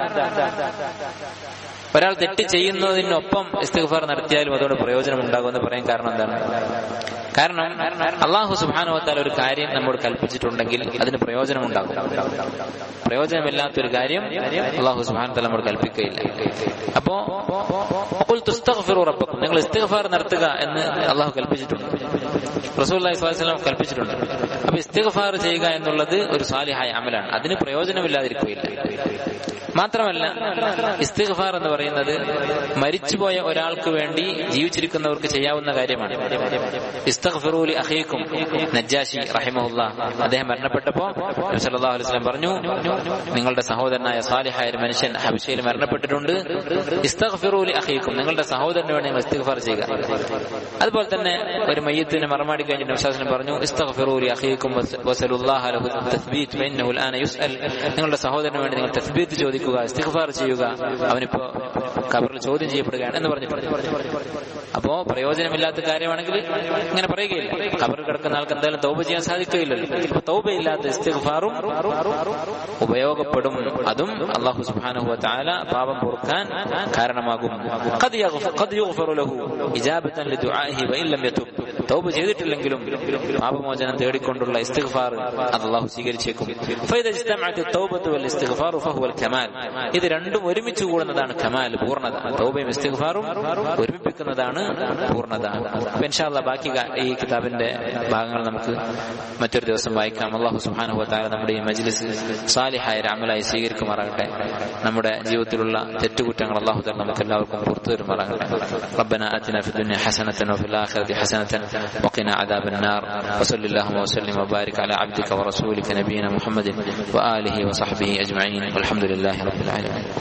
ഒരാൾ തെറ്റ് ചെയ്യുന്നതിനൊപ്പം ഇസ്തിഗ്ഫാർ നടത്തിയാലും അതുകൊണ്ട് പ്രയോജനം ഉണ്ടാകുമെന്ന് പറയാൻ കാരണം എന്താണ്? കാരണം അല്ലാഹു സുബ്ഹാനഹു വ തആല ഒരു കാര്യം നമ്മോട് കൽപ്പിച്ചിട്ടുണ്ടെങ്കിൽ അതിന് പ്രയോജനമുണ്ടാകും. പ്രയോജനമില്ലാത്തൊരു കാര്യം അല്ലാഹു സുബ്ഹാനഹു വ തആല നമ്മോട് കൽപ്പിക്കുകയില്ല. അപ്പോ ഖുൽതു ഇസ്തഗ്ഫിറു റബ്ബക്കും, നിങ്ങൾ ഇസ്തിഗ്ഫാർ നടത്തുക എന്ന് അല്ലാഹു കൽപ്പിച്ചിട്ടുണ്ട്, റസൂലുള്ളാഹി സ്വല്ലല്ലാഹു അലൈഹി വസല്ലം കൽപ്പിച്ചിട്ടുണ്ട്. അപ്പൊ ഇസ്തിഗ്ഫാർ ചെയ്യുക എന്നുള്ളത് ഒരു സാലിഹായ അമലാണ്, അതിന് പ്രയോജനമില്ലാതിരിക്കുകയില്ല. മാത്രമല്ല ഇസ്തിഗ്ഫാർ എന്ന് പറയുന്നത് മരിച്ചുപോയ ഒരാൾക്ക് വേണ്ടി ജീവിച്ചിരിക്കുന്നവർക്ക് ചെയ്യാവുന്ന കാര്യമാണ്. ഇസ്തഗ്ഫിറൂ ലി അഖീക്കും, നജ്ജാശി റഹിമഹുല്ലാഹ് അദ്ദേഹം മരണപ്പെട്ടപ്പോൾ നബി സല്ലല്ലാഹു അലൈഹി വസല്ലം പറഞ്ഞു, നിങ്ങളുടെ സഹോദരനായ സാലിഹായ ഒരു മനുഷ്യൻ ഹബശയിൽ മരണപ്പെട്ടിട്ടുണ്ട്, ഇസ്തഗ്ഫിറൂ ലി അഖീക്കും, നിങ്ങളുടെ സഹോദരന് വേണ്ടി നിങ്ങൾ ഇസ്തിഗ്ഫാർ ചെയ്യുക. അതുപോലെ തന്നെ ഒരു മയ്യിത്തിനെ മറമാടി കഴിഞ്ഞിട്ട് നബി സല്ലല്ലാഹു അലൈഹി വസല്ലം പറഞ്ഞു, ഇസ്തഗ്ഫിറൂ ലി അഖീക്കും വസലുല്ലാഹ ലഹു തസ്ബീത് ഫഇന്നഹു അൽആന യുസ്അൽ, നിങ്ങളുടെ സഹോദരന് വേണ്ടി നിങ്ങൾ തസ്ബീത്ത് ചോദിക്കുക, ഇസ്തിഗ്ഫാർ ചെയ്യുക, അവനിപ്പോ ഖബറിൽ ചോദ്യം ചെയ്യപ്പെടുകയാണ് എന്ന് പറഞ്ഞിട്ടുണ്ട്. അപ്പോ പ്രയോജനമില്ലാത്ത കാര്യമാണെങ്കിൽ ഇങ്ങനെ പറയുകയില്ല. ഖബറിൽ കിടക്കുന്ന ആൾക്ക് എന്തായാലും തൗബ ചെയ്യാൻ സാധിക്കുകയില്ലല്ലോ. അപ്പൊ തൗബയില്ലാത്ത ഇസ്തിഗ്ഫാറും ഉപയോഗപ്പെടും. അതും അല്ലാഹു സുബ്ഹാനഹു വ തആല പാപം പൊറുക്കാൻ കാരണമാകും. ഖദ് യുഗ്ഫറു ലഹു ഇജാബതൻ ലിദുആഇഹി വഇൻ ലം യതുബ്, തൗബ ചെയ്തിട്ടില്ലെങ്കിലും പാപമോചനം തേടിക്കൊണ്ടുള്ള ഇസ്തിഗ്ഫാർ അല്ലാഹു സ്വീകരിച്ചേക്കും. ഫൈദ ഇജ്തമഅത് തൗബതു വൽ ഇസ്തിഗ്ഫാറു ഫഹുവൽ കമാൽ, ഇത് രണ്ടും ഒരുമിച്ച് കൂടുന്നതാണ് കമാൽ, പൂർണ്ണത. തൗബയും ഇസ്തിഗ്ഫാറും ഒരുമിപ്പിക്കുന്നതാണ് പൂർണ്ണത. അപ്പൊ ഇൻഷാ അല്ലാഹ് ബാക്കി ഈ കിതാബിന്റെ ഭാഗങ്ങൾ നമുക്ക് മറ്റൊരു ദിവസം വായിക്കാം. അല്ലാഹു സുബ്ഹാനഹു വ തആല നമ്മുടെ ഈ മജ്ലിസ് സാലിഹായ അമലായി സ്വീകരിക്കുമാറാകട്ടെ. നമ്മുടെ ജീവിതത്തിലുള്ള തെറ്റുകുറ്റങ്ങൾ അല്ലാഹു തആല നമുക്ക് എല്ലാവർക്കും പുറത്തു തരുമാറാകട്ടെ. റബ്ബനാ ആതിനാ ഫിദ്ദുനിയ ഹസനതൻ വഫിൽ ആഖിറതി ഹസനതൻ വഖിനാ അദാബന്നാർ. വസല്ലല്ലാഹു വസല്ലിം വബാരിക അലാ അബ്ദിക വറസൂലിക നബിയിനാ മുഹമ്മദിൻ വആലിഹി വസഹ്ബിഹി അജ്മഈൻ. വൽഹംദുലില്ലാഹി റബ്ബിൽ ആലമീൻ.